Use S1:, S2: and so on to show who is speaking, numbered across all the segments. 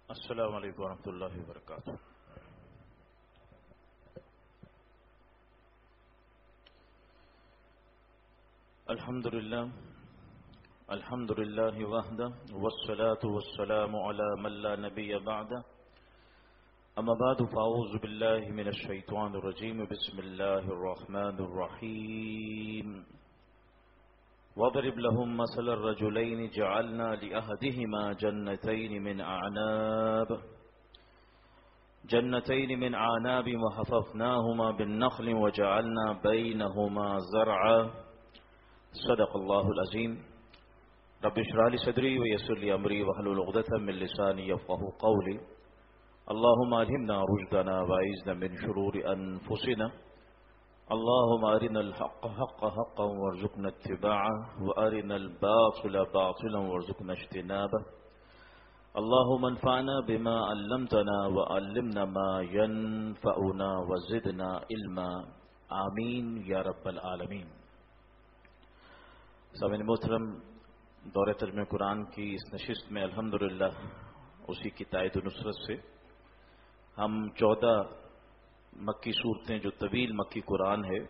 S1: السلام علیکم ورحمۃ اللہ وبرکاتہ۔ الحمد للہ وحدہ والصلاة والسلام علی من لا نبی بعدہ، اما بعد فاعوذ باللہ من الشیطان الرجیم، بسم اللہ الرحمن الرحیم۔ وَاضْرِبْ لَهُمْ مَثَلَ الرَّجُلَيْنِ جَعَلْنَا لِأَحَدِهِمَا جَنَّتَيْنِ مِنْ أَعْنَابٍ وَحَفَفْنَاهُمَا بِالنَّخْلِ وَجَعَلْنَا بَيْنَهُمَا زَرْعًا صدق اللہ العظیم۔ رب اشرح لي صدری ويسر لي امری واحلل عقدۃ من لسانی یفقهوا قولی۔ اللهم الهمنا رشدنا واعذنا من شرور انفسنا، اللهم ارنا الحق حقا حقا وارزقنا اتباعه وارنا الباطل باطلا وارزقنا اجتنابه، اللهم انفعنا بما علمتنا وعلمنا ما ينفعنا وزدنا علما، آمین یا رب العالمین۔ سامعین محترم، دورہ ترجمہ قرآن کی اس نشست میں الحمدللہ اسی کی تائید و نصرت سے ہم 14 مکی صورتیں جو طویل مکی قرآن ہے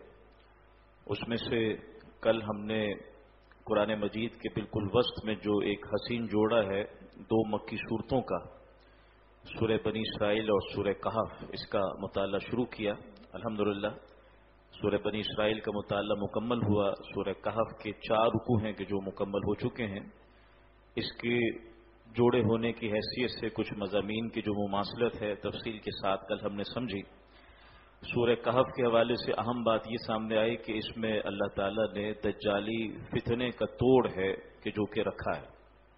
S1: اس میں سے کل ہم نے قرآن مجید کے بالکل وسط میں جو ایک حسین جوڑا ہے 2 مکی صورتوں کا، سورہ بنی اسرائیل اور سورہ کہف، اس کا مطالعہ شروع کیا۔ الحمدللہ سورہ بنی اسرائیل کا مطالعہ مکمل ہوا، سورہ کہف کے 4 رکوع ہیں کہ جو مکمل ہو چکے ہیں۔ اس کے جوڑے ہونے کی حیثیت سے کچھ مضامین کی جو مماثلت ہے تفصیل کے ساتھ کل ہم نے سمجھی۔ سورہ کہف کے حوالے سے اہم بات یہ سامنے آئی کہ اس میں اللہ تعالیٰ نے دجالی فتنے کا توڑ ہے کہ جو کہ رکھا ہے۔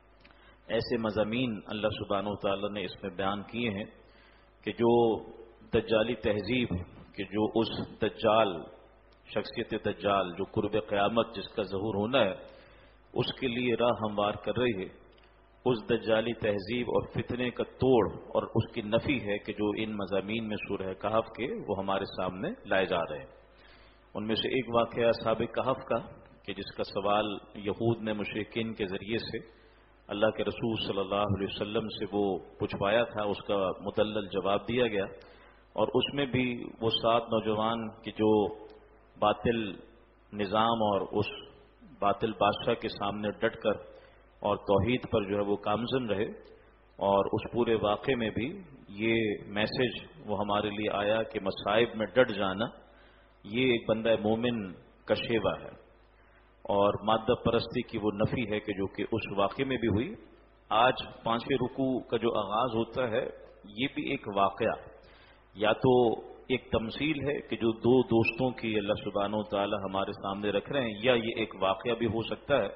S1: ایسے مضامین اللہ سبحانہ و تعالیٰ نے اس میں بیان کیے ہیں کہ جو دجالی تہذیب کہ جو اس دجال شخصیت دجال جو قرب قیامت جس کا ظہور ہونا ہے اس کے لیے راہ ہموار کر رہی ہے، اس دجالی تہذیب اور فتنے کا توڑ اور اس کی نفی ہے کہ جو ان مضامین میں سورہ کہف کے وہ ہمارے سامنے لائے جا رہے ہیں۔ ان میں سے ایک واقعہ اصحاب کہف کا کہ جس کا سوال یہود نے مشرکین کے ذریعے سے اللہ کے رسول صلی اللہ علیہ وسلم سے وہ پوچھوایا تھا، اس کا مدلل جواب دیا گیا، اور اس میں بھی وہ 7 نوجوان کہ جو باطل نظام اور اس باطل بادشاہ کے سامنے ڈٹ کر اور توحید پر جو ہے وہ کامزن رہے، اور اس پورے واقعے میں بھی یہ میسج وہ ہمارے لیے آیا کہ مصائب میں ڈٹ جانا یہ ایک بندہ مومن کا شیوا ہے، اور مادہ پرستی کی وہ نفی ہے کہ جو کہ اس واقعے میں بھی ہوئی۔ آج 5ویں رکوع کا جو آغاز ہوتا ہے یہ بھی ایک واقعہ یا تو ایک تمثیل ہے کہ جو 2 دوستوں کی اللہ سبحانہ و تعالی ہمارے سامنے رکھ رہے ہیں، یا یہ ایک واقعہ بھی ہو سکتا ہے،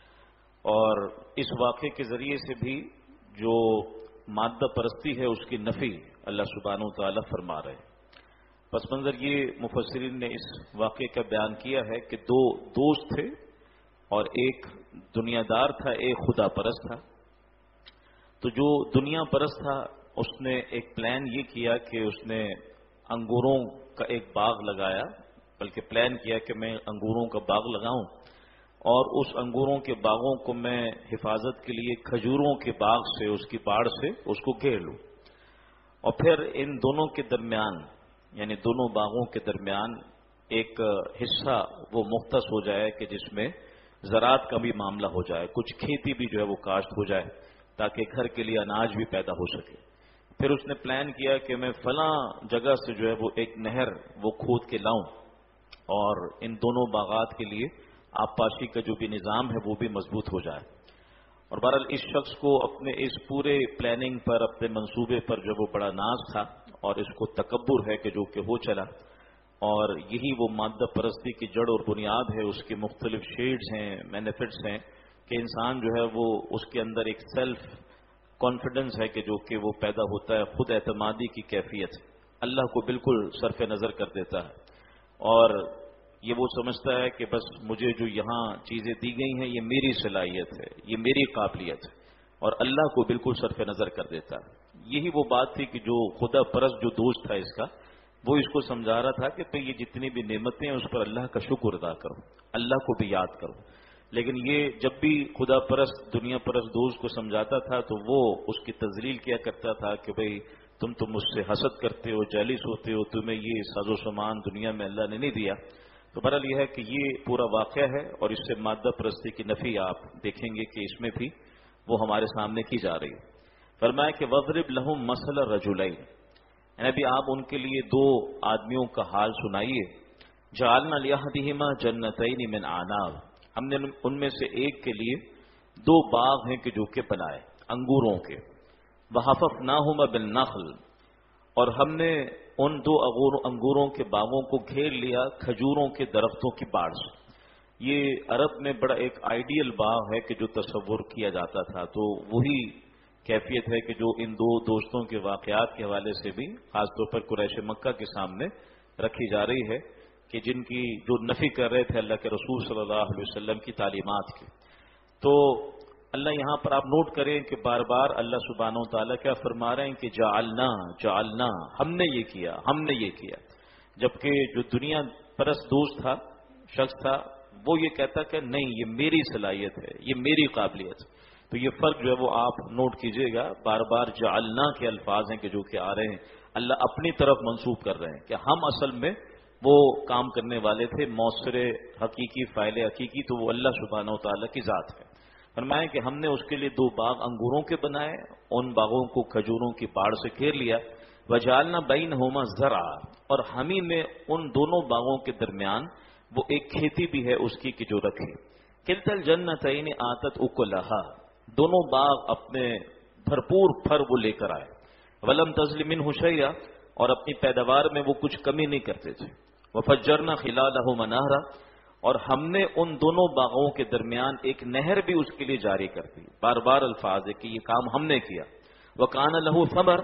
S1: اور اس واقعے کے ذریعے سے بھی جو مادہ پرستی ہے اس کی نفی اللہ سبحانہ و تعالی فرما رہے ہیں۔ پس منظر یہ مفسرین نے اس واقعے کا بیان کیا ہے کہ 2 دوست تھے اور ایک دنیا دار تھا، ایک خدا پرست تھا۔ تو جو دنیا پرست تھا اس نے ایک پلان یہ کیا کہ اس نے انگوروں کا ایک باغ لگایا، بلکہ پلان کیا کہ میں انگوروں کا باغ لگاؤں اور اس انگوروں کے باغوں کو میں حفاظت کے لیے کھجوروں کے باغ سے اس کی باڑ سے اس کو گھیر لوں، اور پھر ان دونوں کے درمیان یعنی دونوں باغوں کے درمیان ایک حصہ وہ مختص ہو جائے کہ جس میں زراعت کا بھی معاملہ ہو جائے، کچھ کھیتی بھی جو ہے وہ کاشت ہو جائے تاکہ گھر کے لیے اناج بھی پیدا ہو سکے۔ پھر اس نے پلان کیا کہ میں فلاں جگہ سے جو ہے وہ ایک نہر وہ کھود کے لاؤں اور ان دونوں باغات کے لیے آبپاشی کا جو بھی نظام ہے وہ بھی مضبوط ہو جائے۔ اور بہرحال اس شخص کو اپنے اس پورے پلاننگ پر، اپنے منصوبے پر جو وہ بڑا ناز تھا اور اس کو تکبر ہے کہ جو کہ ہو چلا، اور یہی وہ مادہ پرستی کی جڑ اور بنیاد ہے، اس کے مختلف شیڈز ہیں، بینیفٹس ہیں کہ انسان جو ہے وہ اس کے اندر ایک سیلف کانفیڈنس ہے کہ جو کہ وہ پیدا ہوتا ہے، خود اعتمادی کی کیفیت اللہ کو بالکل صرف نظر کر دیتا ہے، اور یہ وہ سمجھتا ہے کہ بس مجھے جو یہاں چیزیں دی گئی ہیں یہ میری صلاحیت ہے، یہ میری قابلیت ہے، اور اللہ کو بالکل صرف نظر کر دیتا ہے۔ یہی وہ بات تھی کہ جو خدا پرست جو دوست تھا اس کا، وہ اس کو سمجھا رہا تھا کہ تو یہ جتنی بھی نعمتیں ہیں اس پر اللہ کا شکر ادا کرو، اللہ کو بھی یاد کرو، لیکن یہ جب بھی خدا پرست دنیا پرست دوست کو سمجھاتا تھا تو وہ اس کی تذلیل کیا کرتا تھا کہ بھئی تم تو مجھ سے حسد کرتے ہو، جیلس ہوتے ہو، تمہیں یہ ساز و سامان دنیا میں اللہ نے نہیں دیا. تو بہرحال یہ ہے کہ یہ پورا واقعہ ہے اور اس سے مادہ پرستی کی نفی آپ دیکھیں گے کہ اس میں بھی وہ ہمارے سامنے کی جا رہی ہے. فرمایا کہ وَضْرِبْ لَهُمْ مَثَلَ الرَّجُلَيْنِ، یعنی ابھی آپ ان کے لیے دو آدمیوں کا حال سنائیے. جعلنا لأحدهما جنتين من اعناب، ہم نے ان میں سے ایک کے لیے دو باغ ہیں کہ جو کہ بنائے انگوروں کے. وحففناهما بالنخل، اور ہم نے ان دو انگوروں کے باغوں کو گھیر لیا کھجوروں کے درختوں کی باڑ سے. یہ عرب میں بڑا ایک آئیڈیل باغ ہے کہ جو تصور کیا جاتا تھا، تو وہی کیفیت ہے کہ جو ان دو دوستوں کے واقعات کے حوالے سے بھی خاص طور پر قریش مکہ کے سامنے رکھی جا رہی ہے کہ جن کی جو نفی کر رہے تھے اللہ کے رسول صلی اللہ علیہ وسلم کی تعلیمات کی. تو اللہ یہاں پر آپ نوٹ کریں کہ بار بار اللہ سبحانہ و تعالیٰ کیا فرما رہے ہیں کہ جعلنا، ہم نے یہ کیا. جبکہ جو دنیا پرست دوست تھا، شخص تھا، وہ یہ کہتا کہ نہیں یہ میری صلاحیت ہے، یہ میری قابلیت. تو یہ فرق جو ہے وہ آپ نوٹ کیجئے گا. بار بار جعلنا کے الفاظ ہیں کہ جو کہ آ رہے ہیں اللہ اپنی طرف منسوب کر رہے ہیں کہ ہم اصل میں وہ کام کرنے والے تھے. موثر حقیقی، فاعل حقیقی تو وہ اللہ سبحانہ و تعالیٰ کی ذات ہے. فرمائیں کہ ہم نے اس کے لیے دو باغ انگوروں کے بنائے، ان باغوں کو کھجوروں کی باڑ سے گھیر لیا. وجعلنا بینہما زرعا، اور ہم ہی نے ان دونوں باغوں کے درمیان وہ ایک کھیتی بھی ہے اس کی کہ جو رکھی. کلتا الجنتین آتت اکلہا، دونوں باغ اپنے بھرپور پھل وہ لے کر آئے. ولم تظلم منہ شیئا، اور اپنی پیداوار میں وہ کچھ کمی نہیں کرتے تھے. وفجرنا خلالہما نہرا، اور ہم نے ان دونوں باغوں کے درمیان ایک نہر بھی اس کے لیے جاری کر دی. بار بار الفاظ ہے کہ یہ کام ہم نے کیا. وکان لہ ثمر،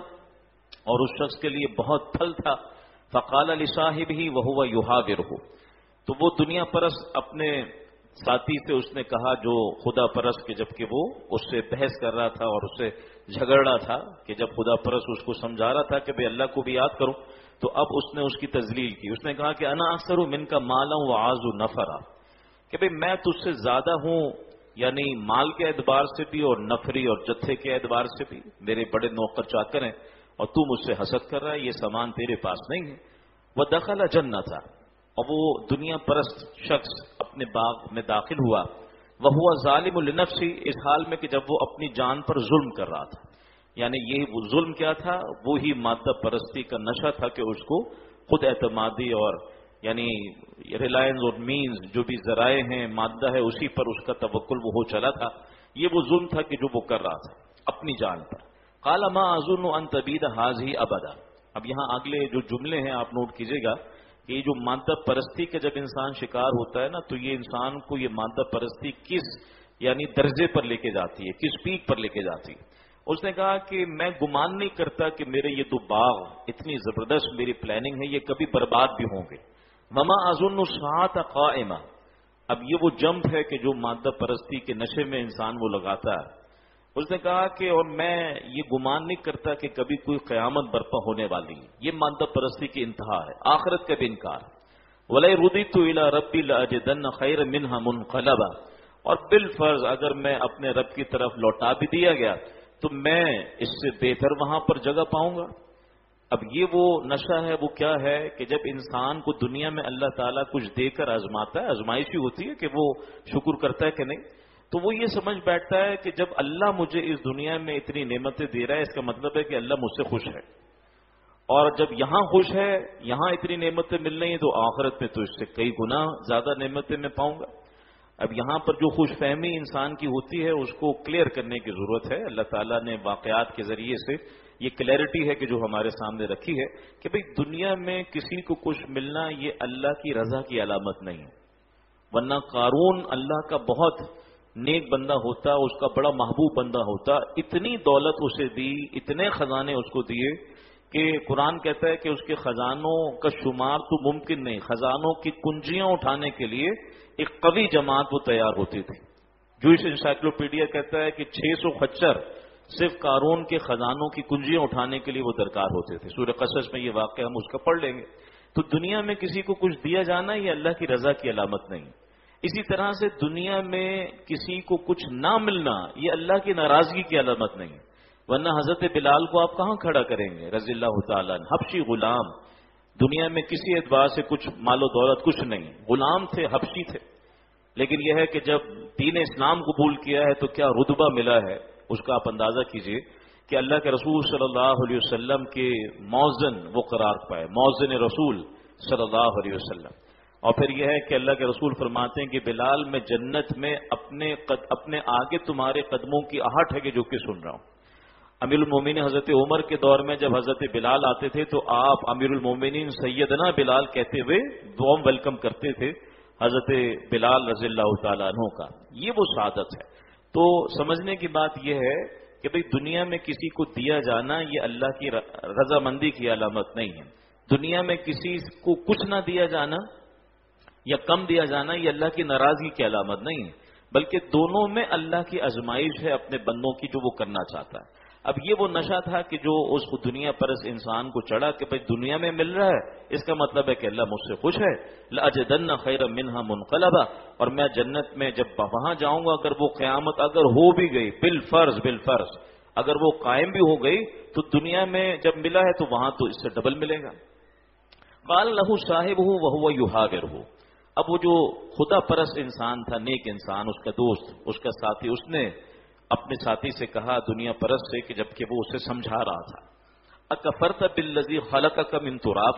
S1: اور اس شخص کے لیے بہت پھل تھا. فقال لصاحبہ وہو یحاورہ، تو وہ دنیا پرست اپنے ساتھی سے اس نے کہا جو خدا پرست کے، جبکہ وہ اس سے بحث کر رہا تھا اور اس سے جھگڑ رہا تھا کہ جب خدا پرست اس کو سمجھا رہا تھا کہ بھئی اللہ کو بھی یاد کرو، تو اب اس نے اس کی تذلیل کی. اس نے کہا کہ انا اکثر منک مالا واعز نفرا، کہ بھئی میں تجھ سے زیادہ ہوں، یعنی مال کے اعتبار سے بھی اور نفری اور جتھے کے اعتبار سے بھی. میرے بڑے نوکر چاکر ہیں اور تو مجھ سے حسد کر رہا ہے، یہ سامان تیرے پاس نہیں ہے. ودخل جنتہ، اور وہ دنیا پرست شخص اپنے باغ میں داخل ہوا. وہو ظالم لنفسہ، اس حال میں کہ جب وہ اپنی جان پر ظلم کر رہا تھا. یعنی یہ وہ ظلم کیا تھا؟ وہی مادہ پرستی کا نشہ تھا کہ اس کو خود اعتمادی اور یعنی ریلائنس اور مینز جو بھی ذرائع ہیں، مادہ ہے، اسی پر اس کا توکل وہ ہو چلا تھا. یہ وہ ظلم تھا کہ جو وہ کر رہا تھا اپنی جان پر. قال ما اظن ان تبید هذه ابدا. اب یہاں اگلے جو جملے ہیں آپ نوٹ کیجئے گا کہ یہ جو مادہ پرستی کا جب انسان شکار ہوتا ہے نا، تو یہ انسان کو یہ مادہ پرستی کس یعنی درجے پر لے کے جاتی ہے، کس پیک پر لے کے جاتی ہے. اس نے کہا کہ میں گمان نہیں کرتا کہ میرے یہ دو باغ، اتنی زبردست میری پلاننگ ہے، یہ کبھی برباد بھی ہوں گے. وما اظن الساعة قائمہ. اب یہ وہ جمپ ہے کہ جو مادہ پرستی کے نشے میں انسان وہ لگاتا ہے. اس نے کہا کہ اور میں یہ گمان نہیں کرتا کہ کبھی کوئی قیامت برپا ہونے والی ہے. یہ مادہ پرستی کی انتہا ہے، آخرت کا بھی انکار. وَلَئِن رُدِدتُّ إِلَىٰ رَبِّي لَأَجِدَنَّ خَيْرًا مِنْهَا مُنْقَلَبًا. اور بالفرض اگر میں اپنے رب کی طرف لوٹا بھی دیا گیا تو میں اس سے بہتر وہاں پر جگہ پاؤں گا. اب یہ وہ نشہ ہے، وہ کیا ہے کہ جب انسان کو دنیا میں اللہ تعالیٰ کچھ دے کر آزماتا ہے، آزمائش ہی ہوتی ہے کہ وہ شکر کرتا ہے کہ نہیں، تو وہ یہ سمجھ بیٹھتا ہے کہ جب اللہ مجھے اس دنیا میں اتنی نعمتیں دے رہا ہے، اس کا مطلب ہے کہ اللہ مجھ سے خوش ہے. اور جب یہاں خوش ہے، یہاں اتنی نعمتیں مل رہی ہیں، تو آخرت میں تو اس سے کئی گنا زیادہ نعمتیں میں پاؤں گا. اب یہاں پر جو خوش فہمی انسان کی ہوتی ہے اس کو کلیئر کرنے کی ضرورت ہے. اللہ تعالیٰ نے واقعات کے ذریعے سے یہ کلیئرٹی ہے کہ جو ہمارے سامنے رکھی ہے کہ بھئی دنیا میں کسی کو کچھ ملنا یہ اللہ کی رضا کی علامت نہیں ہے. ورنہ قارون اللہ کا بہت نیک بندہ ہوتا، اس کا بڑا محبوب بندہ ہوتا، اتنی دولت اسے دی، اتنے خزانے اس کو دیے کہ قرآن کہتا ہے کہ اس کے خزانوں کا شمار تو ممکن نہیں. خزانوں کی کنجیاں اٹھانے کے لیے ایک قوی جماعت وہ تیار ہوتی تھی. جوئش انسائکلوپیڈیا کہتا ہے کہ 600 خچر صرف قارون کے خزانوں کی کنجیاں اٹھانے کے لیے وہ درکار ہوتے تھے. سورہ قصص میں یہ واقعہ ہم اس کا پڑھ لیں گے. تو دنیا میں کسی کو کچھ دیا جانا یہ اللہ کی رضا کی علامت نہیں. اسی طرح سے دنیا میں کسی کو کچھ نہ ملنا یہ اللہ کی ناراضگی کی علامت نہیں ہے، ورنہ حضرت بلال کو آپ کہاں کھڑا کریں گے رضی اللہ تعالیٰ عنہ، حبشی غلام، دنیا میں کسی اعتبار سے کچھ مال و دولت کچھ نہیں، غلام تھے، حبشی تھے، لیکن یہ ہے کہ جب دین اسلام قبول کیا ہے تو کیا رتبہ ملا ہے اس کا آپ اندازہ کیجئے کہ اللہ کے رسول صلی اللہ علیہ وسلم کے موزن وہ قرار پائے، موزن رسول صلی اللہ علیہ وسلم۔ اور پھر یہ ہے کہ اللہ کے رسول فرماتے ہیں کہ بلال میں جنت میں اپنے آگے تمہارے قدموں کی آہٹ ہے کہ جو کہ سن رہا ہوں۔ امیر المومنین حضرت عمر کے دور میں جب حضرت بلال آتے تھے تو آپ امیر المومنین سیدنا بلال کہتے ہوئے وارم ویلکم کرتے تھے حضرت بلال رضی اللہ تعالیٰ عنہ کا۔ یہ وہ سعادت ہے۔ تو سمجھنے کی بات یہ ہے کہ بھئی دنیا میں کسی کو دیا جانا یہ اللہ کی رضامندی کی علامت نہیں ہے، دنیا میں کسی کو کچھ نہ دیا جانا یا کم دیا جانا یہ اللہ کی ناراضگی کی علامت نہیں ہے، بلکہ دونوں میں اللہ کی آزمائش ہے اپنے بندوں کی جو وہ کرنا چاہتا ہے۔ اب یہ وہ نشہ تھا کہ جو اس کو دنیا پرست انسان کو چڑھا کہ بھئی دنیا میں مل رہا ہے اس کا مطلب ہے کہ اللہ مجھ سے خوش ہے، لَأَجِدَنَّ خَيْرًا مِنْهَا مُنْقَلَبًا، اور میں جنت میں جب وہاں جاؤں گا اگر وہ قیامت اگر ہو بھی گئی بالفرض اگر وہ قائم بھی ہو گئی تو دنیا میں جب ملا ہے تو وہاں تو اس سے ڈبل ملے گا۔ قال له صاحبه وهو يحاوره، اب وہ جو خدا پرست انسان تھا، نیک انسان، اس کا دوست، اس کا ساتھی، اس نے اپنے ساتھی سے کہا دنیا پرست سے کہ جبکہ وہ اسے سمجھا رہا تھا، اکفرت بالذی خلقک من تراب،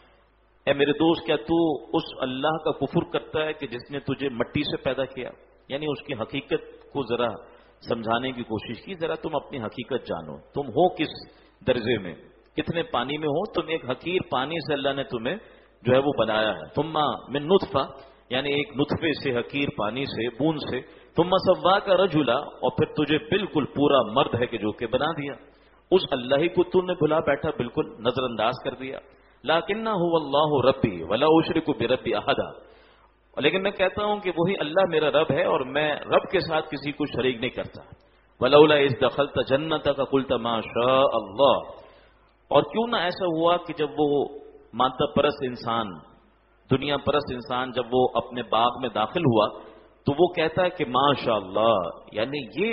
S1: اے میرے دوست کیا تو اس اللہ کا کفر کرتا ہے کہ جس نے تجھے مٹی سے پیدا کیا؟ یعنی اس کی حقیقت کو ذرا سمجھانے کی کوشش کی، ذرا تم اپنی حقیقت جانو، تم ہو کس درجے میں، کتنے پانی میں ہو، تم ایک حقیر پانی سے اللہ نے تمہیں جو ہے وہ بنایا ہے، ثم من نطفہ، یعنی ایک نطفے سے، حقیر پانی سے، بوند سے، ثم سواک رجلا، اور پھر تجھے بالکل پورا مرد ہے کہ جو کہ بنا دیا، اس اللہ ہی کو تو نے بھلا بیٹھا، بالکل نظر انداز کر دیا۔ لکنہ هو اللہ ربی ولا اشرک بربی احدا، لیکن میں کہتا ہوں کہ وہی اللہ میرا رب ہے اور میں رب کے ساتھ کسی کو شریک نہیں کرتا۔ ولولا اذ دخلت جنتک قلت ما شاء اللہ، اور کیوں نہ ایسا ہوا کہ جب وہ مادہ پرست انسان، دنیا پرست انسان جب وہ اپنے باغ میں داخل ہوا تو وہ کہتا ہے کہ ماشاء اللہ، یعنی یہ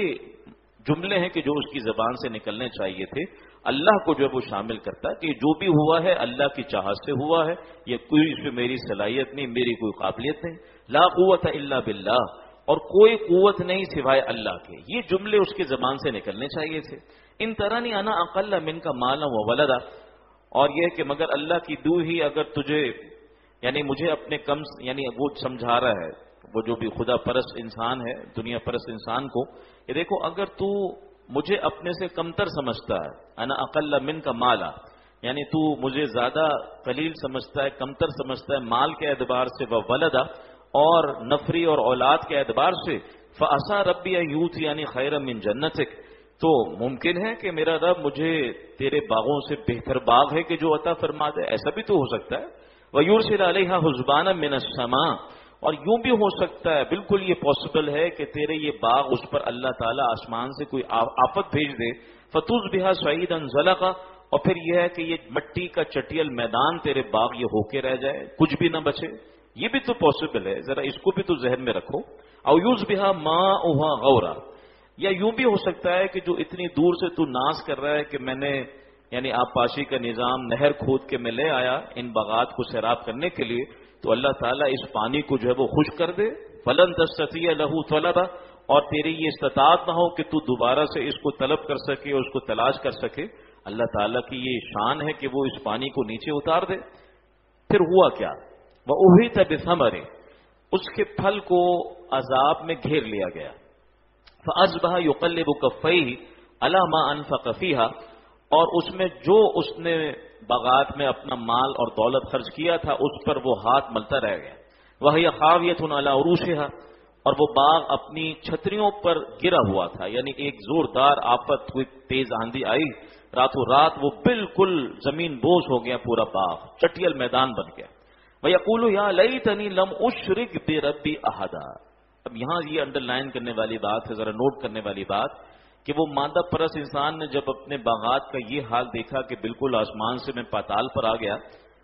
S1: جملے ہیں کہ جو اس کی زبان سے نکلنے چاہیے تھے، اللہ کو جو ہے وہ شامل کرتا ہے کہ جو بھی ہوا ہے اللہ کی چاہت سے ہوا ہے، یہ کوئی اس میں میری صلاحیت نہیں، میری کوئی قابلیت نہیں، لا قوت الا باللہ، اور کوئی قوت نہیں سوائے اللہ کے، یہ جملے اس کی زبان سے نکلنے چاہیے تھے۔ ان ترانی انا اقل منک مالا وولدا، اور یہ کہ مگر اللہ کی دو ہی اگر تجھے، یعنی مجھے اپنے کم، یعنی وہ سمجھا رہا ہے وہ جو بھی خدا پرست انسان ہے، دنیا پرست انسان کو، کہ دیکھو اگر تو مجھے اپنے سے کمتر سمجھتا ہے، انا اقل منک مالا، یعنی تو مجھے زیادہ قلیل سمجھتا ہے، کمتر سمجھتا ہے مال کے اعتبار سے، وولدا، اور نفری اور اولاد کے اعتبار سے، فعسى ربی ان یؤتینی خیرا من جنتک، تو ممکن ہے کہ میرا رب مجھے تیرے باغوں سے بہتر باغ ہے کہ جو عطا فرما دے، ایسا بھی تو ہو سکتا ہے۔ وَيُرْسِلَ عَلَيْهَا حُسْبَانًا مِنَ السَّمَاءِ، اور یوں بھی ہو سکتا ہے، بالکل یہ پاسبل ہے کہ تیرے یہ باغ اس پر اللہ تعالیٰ آسمان سے کوئی آفت بھیج دے، فَتُصْبِحَ صَعِيدًا زَلَقًا، اور پھر یہ ہے کہ یہ مٹی کا چٹیل میدان تیرے باغ یہ ہو کے رہ جائے، کچھ بھی نہ بچے، یہ بھی تو پاسبل ہے، ذرا اس کو بھی تو ذہن میں رکھو۔ أَوْ يُصْبِحَ مَاؤُهَا غَوْرًا، یا یوں بھی ہو سکتا ہے کہ جو اتنی دور سے تو ناز کر رہا ہے کہ میں نے یعنی آبپاشی کا نظام نہر کھود کے میں لے آیا ان باغات کو سیراب کرنے کے لیے، تو اللہ تعالیٰ اس پانی کو جو ہے وہ خشک کر دے، فَلَن تَسْتَطِيعَ لَهُ طَلَبًا، اور تیری یہ استطاعت نہ ہو کہ تو دوبارہ سے اس کو طلب کر سکے اور اس کو تلاش کر سکے۔ اللہ تعالیٰ کی یہ شان ہے کہ وہ اس پانی کو نیچے اتار دے۔ پھر ہوا کیا؟ وَأُحِيطَ بِثَمَرِهِ، اس کے پھل کو عذاب میں گھیر لیا گیا۔ فَأَصْبَحَ يُقَلِّبُ كَفَّيْهِ عَلَى مَا أَنفَقَ فِيهَا، اور اس میں جو اس نے باغات میں اپنا مال اور دولت خرچ کیا تھا اس پر وہ ہاتھ ملتا رہ گیا۔ وَهِيَ خَاوِيَةٌ عَلَى عُرُوشِهَا، اور وہ باغ اپنی چھتریوں پر گرا ہوا تھا، یعنی ایک زوردار آفت، کوئی تیز آندھی آئی، راتوں رات وہ بالکل زمین بوس ہو گیا، پورا باغ چٹیل میدان بن گیا۔ وَيَقُولُ يَا لَيْتَنِي لَمْ أُشْرِكْ بِرَبِّي أَحَدًا، اب یہاں یہ انڈر لائن کرنے والی بات ہے، ذرا نوٹ کرنے والی بات، کہ وہ مادہ پرست انسان نے جب اپنے باغات کا یہ حال دیکھا کہ بالکل آسمان سے میں پاتال پر آ گیا،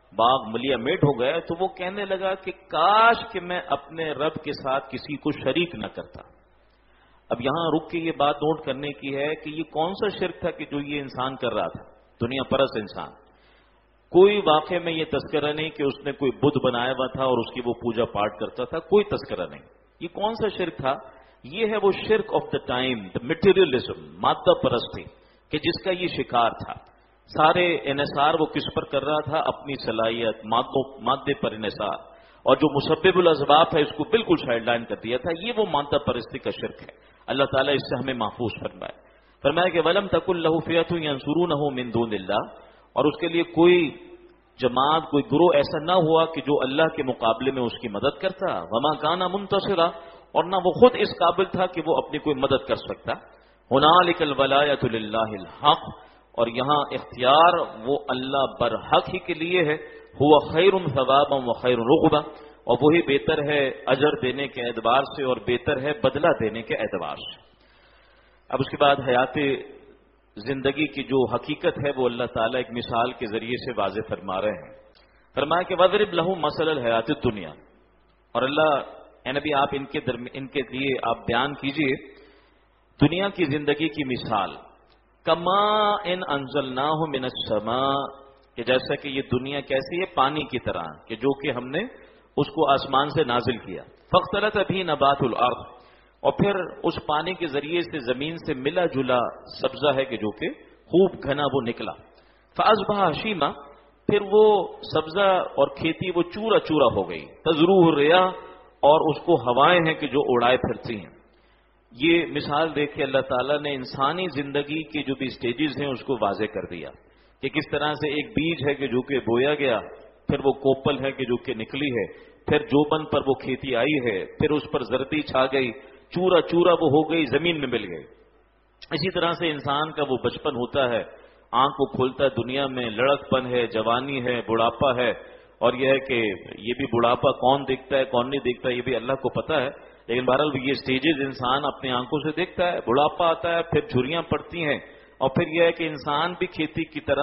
S1: باغ ملیا میٹ ہو گیا تو وہ کہنے لگا کہ کاش کہ میں اپنے رب کے ساتھ کسی کو شریک نہ کرتا۔ اب یہاں رک کے یہ بات نوٹ کرنے کی ہے کہ یہ کون سا شرک تھا کہ جو یہ انسان کر رہا تھا، دنیا پرست انسان۔ کوئی واقعے میں یہ تذکرہ نہیں کہ اس نے کوئی بدھ بنایا ہوا تھا اور اس کی وہ پوجا پاٹ کرتا تھا، کوئی تذکرہ نہیں۔ یہ کون سا شرک تھا؟ یہ ہے وہ شرک of the time, the materialism, مادہ پرستی، کہ جس کا یہ شکار تھا۔ سارے انحصار وہ کس پر کر رہا تھا؟ اپنی صلاحیت، مادے پر انحصار، اور جو مسبب الاسباب ہے اس کو بالکل سائیڈ لائن کر دیا تھا۔ یہ وہ مادہ پرستی کا شرک ہے۔ اللہ تعالیٰ اس سے ہمیں محفوظ فرمایا کہ وَلَمْ تَكُن لَهُ فِئَةٌ يَنْصُرُونَهُ مِن دُونِ اللَّهِ، اور اس کے لیے کوئی جماعت، کوئی گروہ ایسا نہ ہوا کہ جو اللہ کے مقابلے میں اس کی مدد کرتا۔ وَمَا كَانَ مُنتَصِرًا، اور نہ وہ خود اس قابل تھا کہ وہ اپنی کوئی مدد کر سکتا۔ هُنَالِكَ الْوَلَایَةُ لِلَّهِ الْحَقِّ، اور یہاں اختیار وہ اللہ برحق ہی کے لیے ہے۔ هُوَ خَيْرٌ ثَوَابًا وَخَيْرٌ عُقْبًا، اور وہی بہتر ہے اجر دینے کے اعتبار سے اور بہتر ہے بدلہ دینے کے اعتبار سے۔ اب اس کے بعد حیات زندگی کی جو حقیقت ہے وہ اللہ تعالیٰ ایک مثال کے ذریعے سے واضح فرما رہے ہیں۔ فرمایا کہ وَضْرِبْ لَهُم مَثَلَ الْحَيَاةِ الدُّنْيَا، اور اللہ اے نبی آپ ان کے لیے آپ بیان کیجئے دنیا کی زندگی کی مثال۔ کَمَاءٍ أَنزَلْنَاهُ مِنَ السَّمَاءِ، کہ جیسا کہ یہ دنیا کیسی ہے؟ پانی کی طرح، کہ جو کہ ہم نے اس کو آسمان سے نازل کیا۔ فَاخْتَلَطَ بِهِ نَبَاتُ الْأَرْضِ، اور پھر اس پانی کے ذریعے سے زمین سے ملا جلا سبزہ ہے کہ جو کہ خوب گھنا وہ نکلا۔ فَأَصْبَحَ حَشِيمًا، پھر وہ سبزہ اور کھیتی وہ چورا چورا ہو گئی۔ تَذْرُوهُ الرِّيَاحُ، اور اس کو ہوائیں ہیں کہ جو اڑائے پھرتی ہیں۔ یہ مثال دیکھ کے اللہ تعالیٰ نے انسانی زندگی کے جو بھی سٹیجز ہیں اس کو واضح کر دیا کہ کس طرح سے ایک بیج ہے کہ جو کہ بویا گیا، پھر وہ کوپل ہے کہ جو کہ نکلی ہے، پھر جوبن پر وہ کھیتی آئی ہے، پھر اس پر زردی چھا گئی، چورا چورا وہ ہو گئی، زمین میں مل گئی۔ اسی طرح سے انسان کا وہ بچپن ہوتا ہے، آنکھ کو کھولتا ہے، دنیا میں لڑک پن ہے، جوانی ہے، بڑھاپا ہے، اور یہ ہے کہ یہ بھی بڑھاپا کون دیکھتا ہے کون نہیں دیکھتا یہ بھی اللہ کو پتا ہے، لیکن بہرحال یہ سٹیجز انسان اپنی آنکھوں سے دیکھتا ہے۔ بڑھاپا آتا ہے، پھر جھریاں پڑتی ہیں، اور پھر یہ ہے کہ انسان بھی کھیتی کی طرح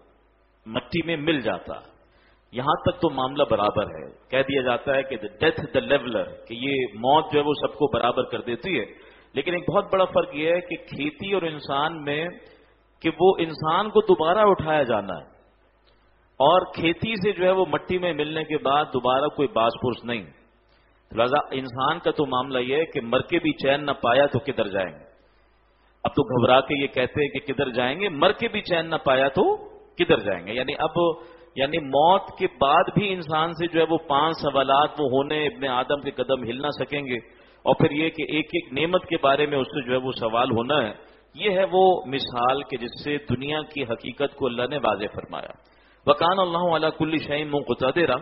S1: مٹی میں مل جاتا۔ یہاں تک تو معاملہ برابر ہے، کہہ دیا جاتا ہے کہ ڈیتھ دا لیولر، کہ یہ موت جو ہے وہ سب کو برابر کر دیتی ہے۔ لیکن ایک بہت بڑا فرق یہ ہے کہ کھیتی اور انسان میں کہ وہ انسان کو دوبارہ اٹھایا جانا ہے، اور کھیتی سے جو ہے وہ مٹی میں ملنے کے بعد دوبارہ کوئی باز پرس نہیں۔ لہذا انسان کا تو معاملہ یہ ہے کہ مر کے بھی چین نہ پایا تو کدھر جائیں گے۔ اب تو گھبرا کے یہ کہتے ہیں کہ کدھر جائیں گے، مر کے بھی چین نہ پایا تو کدھر جائیں گے، یعنی موت کے بعد بھی انسان سے جو ہے وہ 5 سوالات وہ ہونے، ابن آدم کے قدم ہل نہ سکیں گے، اور پھر یہ کہ ایک ایک نعمت کے بارے میں اس سے جو ہے وہ سوال ہونا ہے۔ یہ ہے وہ مثال کہ جس سے دنیا کی حقیقت کو اللہ نے واضح فرمایا۔ وَكَانَ اللَّهُ عَلَى كُلِّ شَيْءٍ مُقْتَدِرًا،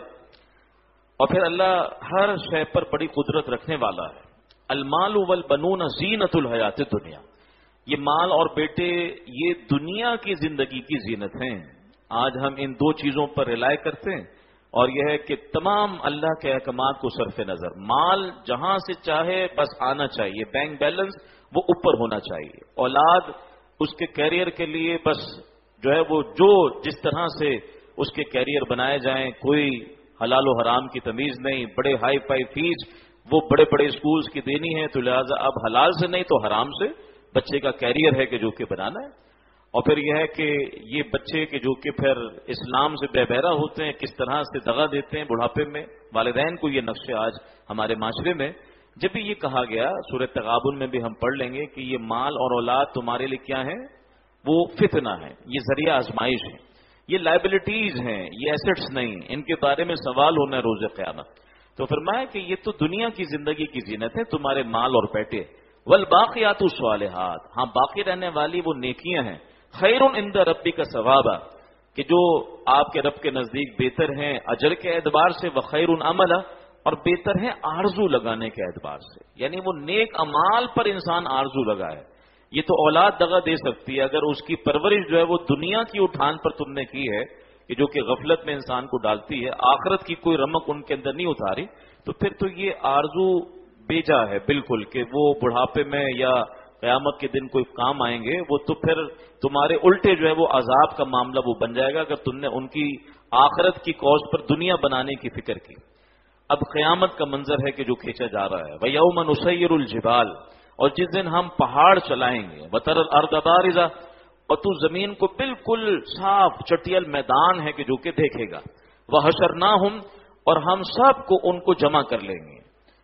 S1: اور پھر اللہ ہر شے پر بڑی قدرت رکھنے والا ہے۔ المال والبنون زینت الحیات الدنیا، یہ مال اور بیٹے یہ دنیا کی زندگی کی زینت ہیں۔ آج ہم ان 2 چیزوں پر رلائے کرتے ہیں، اور یہ ہے کہ تمام اللہ کے احکامات کو صرف نظر، مال جہاں سے چاہے بس آنا چاہیے، بینک بیلنس وہ اوپر ہونا چاہیے، اولاد اس کے کیریئر کے لیے بس جو ہے وہ جو جس طرح سے اس کے کیریئر بنائے جائیں، کوئی حلال و حرام کی تمیز نہیں، بڑے ہائی فائی فیس وہ بڑے بڑے اسکولز کی دینی ہے، تو لہٰذا اب حلال سے نہیں تو حرام سے بچے کا کیریئر ہے کہ جو کہ بنانا ہے۔ اور پھر یہ ہے کہ یہ بچے کہ جو کہ پھر اسلام سے بے بہرا ہوتے ہیں، کس طرح سے دغا دیتے ہیں بڑھاپے میں والدین کو، یہ نقش آج ہمارے معاشرے میں۔ جب بھی یہ کہا گیا سورہ تغابن میں بھی ہم پڑھ لیں گے کہ یہ مال اور اولاد تمہارے لیے کیا ہے؟ وہ فتنہ ہے، یہ ذریعہ آزمائش ہے، یہ لائبلٹیز ہیں، یہ ایسٹس نہیں، ان کے بارے میں سوال ہونا ہے روز قیامت۔ تو فرمایا کہ یہ تو دنیا کی زندگی کی زینت ہے، تمہارے مال اور بیٹے۔ والباقیات الصالحات، ہاں باقی رہنے والی وہ نیکیاں ہیں، خیر عند ربک ثوابا، کہ جو آپ کے رب کے نزدیک بہتر ہیں اجر کے اعتبار سے، وخیر عملا، اور بہتر ہے آرزو لگانے کے اعتبار سے، یعنی وہ نیک اعمال پر انسان آرزو لگائے۔ یہ تو اولاد دغا دے سکتی ہے اگر اس کی پرورش جو ہے وہ دنیا کی اٹھان پر تم نے کی ہے، کہ جو کہ غفلت میں انسان کو ڈالتی ہے، آخرت کی کوئی رمق ان کے اندر نہیں اتاری، تو پھر تو یہ آرزو بیجا ہے بالکل، کہ وہ بڑھاپے میں یا قیامت کے دن کوئی کام آئیں گے، وہ تو پھر تمہارے الٹے جو ہے وہ عذاب کا معاملہ وہ بن جائے گا اگر تم نے ان کی آخرت کی کوس پر دنیا بنانے کی فکر کی. اب قیامت کا منظر ہے کہ جو کھینچا جا رہا ہے. وَيَوْمَ نُسَيِّرُ الْجِبَالَ، اور جس دن ہم پہاڑ چلائیں گے. وَتَرَى الْأَرْضَ بَارِزَةً، اور تو زمین کو بالکل صاف چٹیل میدان ہے کہ جو کہ دیکھے گا. وَحَشَرْنَاهُمْ، اور ہم سب کو ان کو جمع کر لیں گے.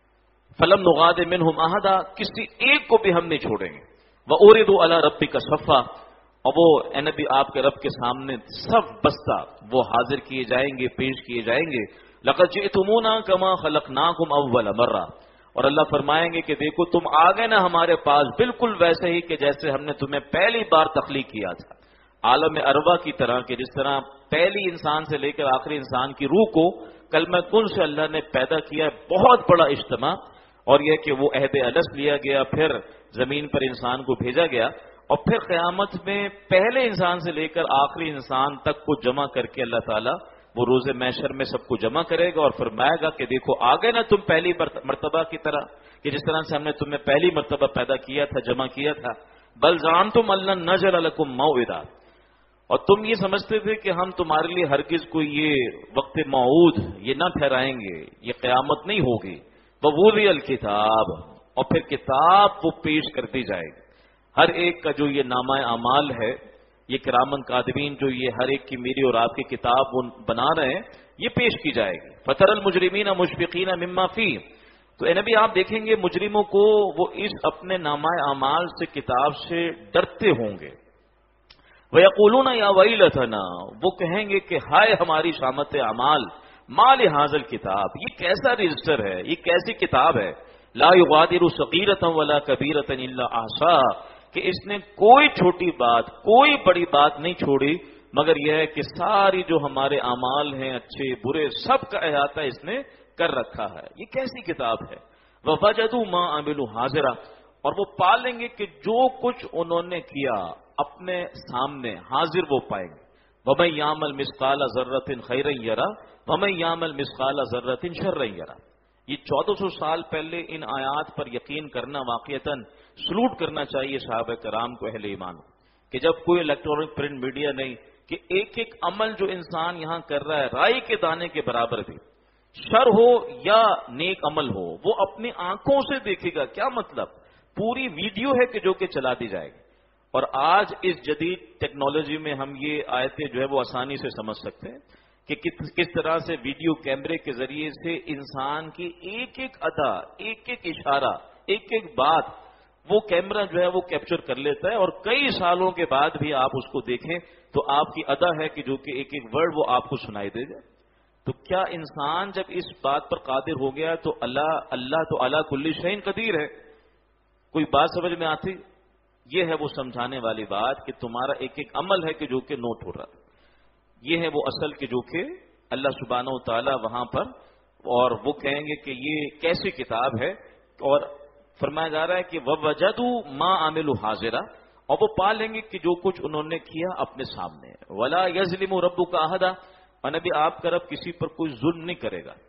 S1: فَلَمْ نُغَادِرْ مِنْهُمْ أَحَدًا، کسی ایک کو بھی ہم نہیں چھوڑیں گے. وَأُعْرِضُوا عَلَى رَبِّكَ صَفًّا، اور وہ اے نبی آپ کے رب کے سامنے سب بستہ وہ حاضر کیے جائیں گے، پیش کیے جائیں گے. لَقَدْ جِئْتُمُونَا كَمَا خَلَقْنَاكُمْ أَوَّلَ مَرَّةٍ، اور اللہ فرمائیں گے کہ دیکھو تم آ گئے نا ہمارے پاس بالکل ویسے ہی کہ جیسے ہم نے تمہیں پہلی بار تخلیق کیا تھا. عالم ارواح کی طرح کہ جس طرح پہلی انسان سے لے کر آخری انسان کی روح کو کلمہ کن سے اللہ نے پیدا کیا ہے. بہت بڑا اجتماع، اور یہ کہ وہ عہد الست لیا گیا، پھر زمین پر انسان کو بھیجا گیا، اور پھر قیامت میں پہلے انسان سے لے کر آخری انسان تک کو جمع کر کے اللہ تعالیٰ وہ روز محشر میں سب کو جمع کرے گا اور فرمائے گا کہ دیکھو آگے نا تم پہلی مرتبہ کی طرح کہ جس طرح سے ہم نے تمہیں پہلی مرتبہ پیدا کیا تھا، جمع کیا تھا. بل زعمتم ان لن نجعل لكم موعدا، اور تم یہ سمجھتے تھے کہ ہم تمہارے لیے ہرگز کوئی یہ وقت موعود یہ نہ ٹھہرائیں گے، یہ قیامت نہیں ہوگی. ووضع الکتاب، اور پھر کتاب وہ پیش کر دی جائے گی. ہر ایک کا جو یہ نامہ اعمال ہے، یہ کرامن کاتبین جو یہ ہر ایک کی میری اور آپ کی کتاب وہ بنا رہے ہیں، یہ پیش کی جائے گی. فَتَرَى الْمُجْرِمِينَ مُشْفِقِينَ مِمَّا فِيهِ، تو اے نبی آپ دیکھیں گے مجرموں کو وہ اس اپنے نامہ اعمال سے کتاب سے ڈرتے ہوں گے. وَيَقُولُونَ يَا وَيْلَتَنَا، وہ کہیں گے کہ ہائے ہماری شامت اعمال، مَا لِهَذَا الْكِتَابِ، یہ کیسا رجسٹر ہے، یہ کیسی کتاب ہے. لَا يُغَادِرُ صَغِيرَةً وَلَا كَبِيرَةً إِلَّا أَحْصَاهَا، کہ اس نے کوئی چھوٹی بات کوئی بڑی بات نہیں چھوڑی مگر یہ ہے کہ ساری جو ہمارے اعمال ہیں اچھے برے سب کا احاطہ اس نے کر رکھا ہے. یہ کیسی کتاب ہے. وَوَجَدُوا مَا عَمِلُوا حَاضِرًا، اور وہ پا لیں گے کہ جو کچھ انہوں نے کیا اپنے سامنے حاضر وہ پائیں گے. وَمَن يَعْمَلْ مِثْقَالَ ذَرَّةٍ خَيْرًا يَرَهُ وَمَن يَعْمَلْ مِثْقَالَ ذَرَّةٍ شَرًّا يَرَهُ. یہ 1400 سال پہلے ان آیات پر یقین کرنا واقعتاً سلوٹ کرنا چاہیے صحابہ کرام کو، اہل ایمان کو، کہ جب کوئی الیکٹرانک پرنٹ میڈیا نہیں کہ ایک ایک عمل جو انسان یہاں کر رہا ہے رائی کے دانے کے برابر بھی، شر ہو یا نیک عمل ہو، وہ اپنی آنکھوں سے دیکھے گا. کیا مطلب؟ پوری ویڈیو ہے کہ جو کہ چلا دی جائے گی. اور آج اس جدید ٹیکنالوجی میں ہم یہ آیتیں جو ہے وہ آسانی سے سمجھ سکتے ہیں کہ کس طرح سے ویڈیو کیمرے کے ذریعے سے انسان کی ایک ایک ادا، ایک ایک اشارہ، ایک ایک بات وہ کیمرہ جو ہے وہ کیپچر کر لیتا ہے، اور کئی سالوں کے بعد بھی آپ اس کو دیکھیں تو آپ کی ادا ہے کہ جو کہ ایک ایک ورڈ وہ آپ کو سنائی دے گا. تو کیا انسان جب اس بات پر قادر ہو گیا تو اللہ تو علی کل شیء قدیر ہے. کوئی بات سمجھ میں آتی؟ یہ ہے وہ سمجھانے والی بات کہ تمہارا ایک ایک عمل ہے کہ جو کہ نوٹ ہو رہا ہے. یہ ہے وہ اصل کہ جو کہ اللہ سبحانہ و تعالی وہاں پر، اور وہ کہیں گے کہ یہ کیسی کتاب ہے. اور فرمایا جا رہا ہے کہ وَوَجَدُوا مَا عَمِلُوا حَاضِرًا، اور وہ پا لیں گے کہ جو کچھ انہوں نے کیا اپنے سامنے. وَلَا يَظْلِمُ رَبُّكَ أَحَدًا، اور نبی آپ کا رب کسی پر کوئی ظلم نہیں کرے گا.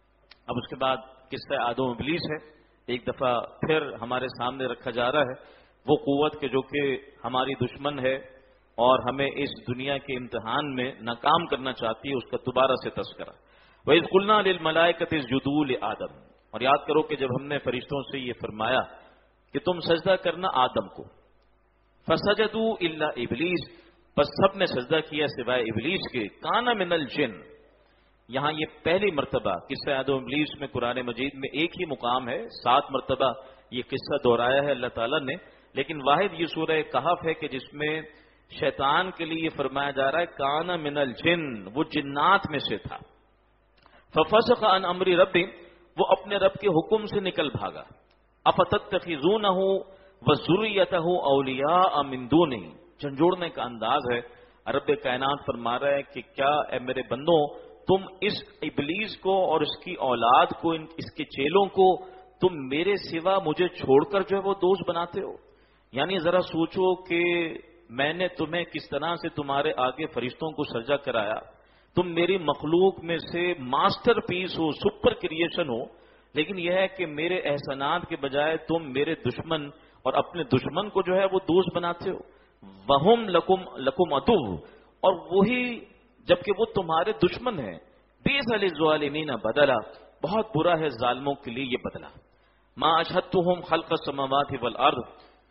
S1: اب اس کے بعد قصہ آدم و ابلیس ہے، ایک دفعہ پھر ہمارے سامنے رکھا جا رہا ہے. وہ قوت کے جو کہ ہماری دشمن ہے اور ہمیں اس دنیا کے امتحان میں ناکام کرنا چاہتی ہے، اس کا دوبارہ سے تذکرہ. وَإِذْ قُلْنَا لِلْمَلَائِكَةِ اسْجُدُوا لِآدَمَ، اور یاد کرو کہ جب ہم نے فرشتوں سے یہ فرمایا کہ تم سجدہ کرنا آدم کو. فَسَجَدُوا إِلَّا إِبْلِيسَ، بس سب نے سجدہ کیا سوائے ابلیس کے. کَانَ مِنَ الْجِنِّ، یہاں یہ پہلی مرتبہ قصہ آدم و ابلیس میں قرآن مجید میں ایک ہی مقام ہے، 7 مرتبہ یہ قصہ دہرایا ہے اللہ تعالیٰ نے، لیکن واحد یہ سورہ کہف ہے کہ جس میں شیطان کے لیے یہ فرمایا جا رہا ہے کَانَ مِنَ الْجِنِّ، وہ جنات میں سے تھا. فَفَسَقَ عَنْ أَمْرِ رَبِّهِ، وہ اپنے رب کے حکم سے نکل بھاگا. اَفَتَتَّخِذُونَهُ وَذُرِّيَّتَهُ أَوْلِيَاءَ مِن دُونِهِ، جھنجھوڑنے کا انداز ہے. رب کائنات فرما رہا ہے کہ کیا اے میرے بندوں تم اس ابلیس کو اور اس کی اولاد کو، اس کے چیلوں کو تم میرے سوا مجھے چھوڑ کر جو ہے وہ دوست بناتے ہو. یعنی ذرا سوچو کہ میں نے تمہیں کس طرح سے تمہارے آگے فرشتوں کو سجدہ کرایا، تم میری مخلوق میں سے ماسٹر پیس ہو، سپر کریشن ہو، لیکن یہ ہے کہ میرے احسانات کے بجائے تم میرے دشمن اور اپنے دشمن کو جو ہے وہ دوست بناتے ہو. وَهُمْ لَكُمْ عَدُوٌّ، اور وہی جبکہ وہ تمہارے دشمن ہیں. بیس للظالمین بدلا، بہت برا ہے ظالموں کے لیے یہ بدلہ. ما اشہدتہم خلق السماوات والارض،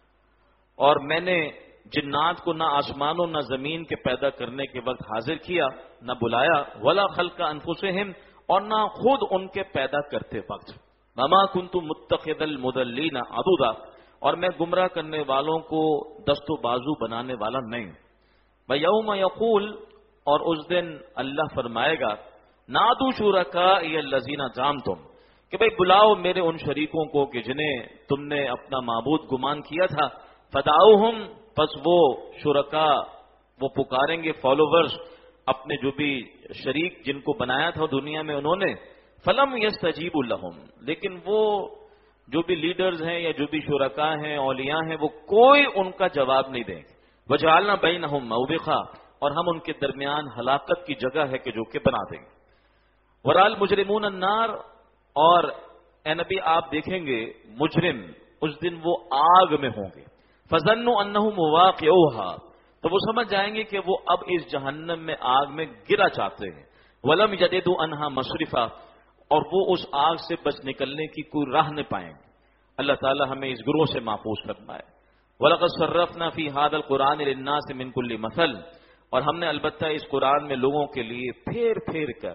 S1: اور میں نے جنات کو نہ آسمانوں نہ زمین کے پیدا کرنے کے وقت حاضر کیا، نہ بلایا. ولا خلق انفسہم، اور نہ خود ان کے پیدا کرتے وقت. وما کنت متخذ المضلین عضدا، اور میں گمراہ کرنے والوں کو دست و بازو بنانے والا نہیں. ویوم یقول، اور اس دن اللہ فرمائے گا، نادوا شرکائی الذین زعمتم، کہ بھئی بلاؤ میرے ان شریکوں کو کہ جنہیں تم نے اپنا معبود گمان کیا تھا. فدعوہم، پس وہ شرکا وہ پکاریں گے فالوورز اپنے جو بھی شریک جن کو بنایا تھا دنیا میں انہوں نے. فلم یستجیبوا لہم، لیکن وہ جو بھی لیڈرز ہیں یا جو بھی شرکا ہیں اولیاء ہیں وہ کوئی ان کا جواب نہیں دیں گے. وجعلنا بینہم موبقا، اور ہم ان کے درمیان ہلاکت کی جگہ ہے کہ جو کہ بنا دیں گے. ورال مجرمون النار، اور اے نبی آپ دیکھیں گے مجرم اس دن وہ آگ میں ہوں گے. فظنوا انہم مواقعوہا، تو وہ سمجھ جائیں گے کہ وہ اب اس جہنم میں آگ میں گرا چاہتے ہیں. ولم یجدوا عنہا مصرفا، اور وہ اس آگ سے بچ نکلنے کی کوئی راہ نہ پائیں گے. اللہ تعالی ہمیں اس گروہ سے محفوظ فرمائے. وَلَقَدْ صَرَّفْنَا فِي هَذَا الْقُرْآنِ لِلنَّاسِ مِنْ كُلِّ مَثَلٍ، اور ہم نے البتہ اس قرآن میں لوگوں کے لیے پھیر پھیر کر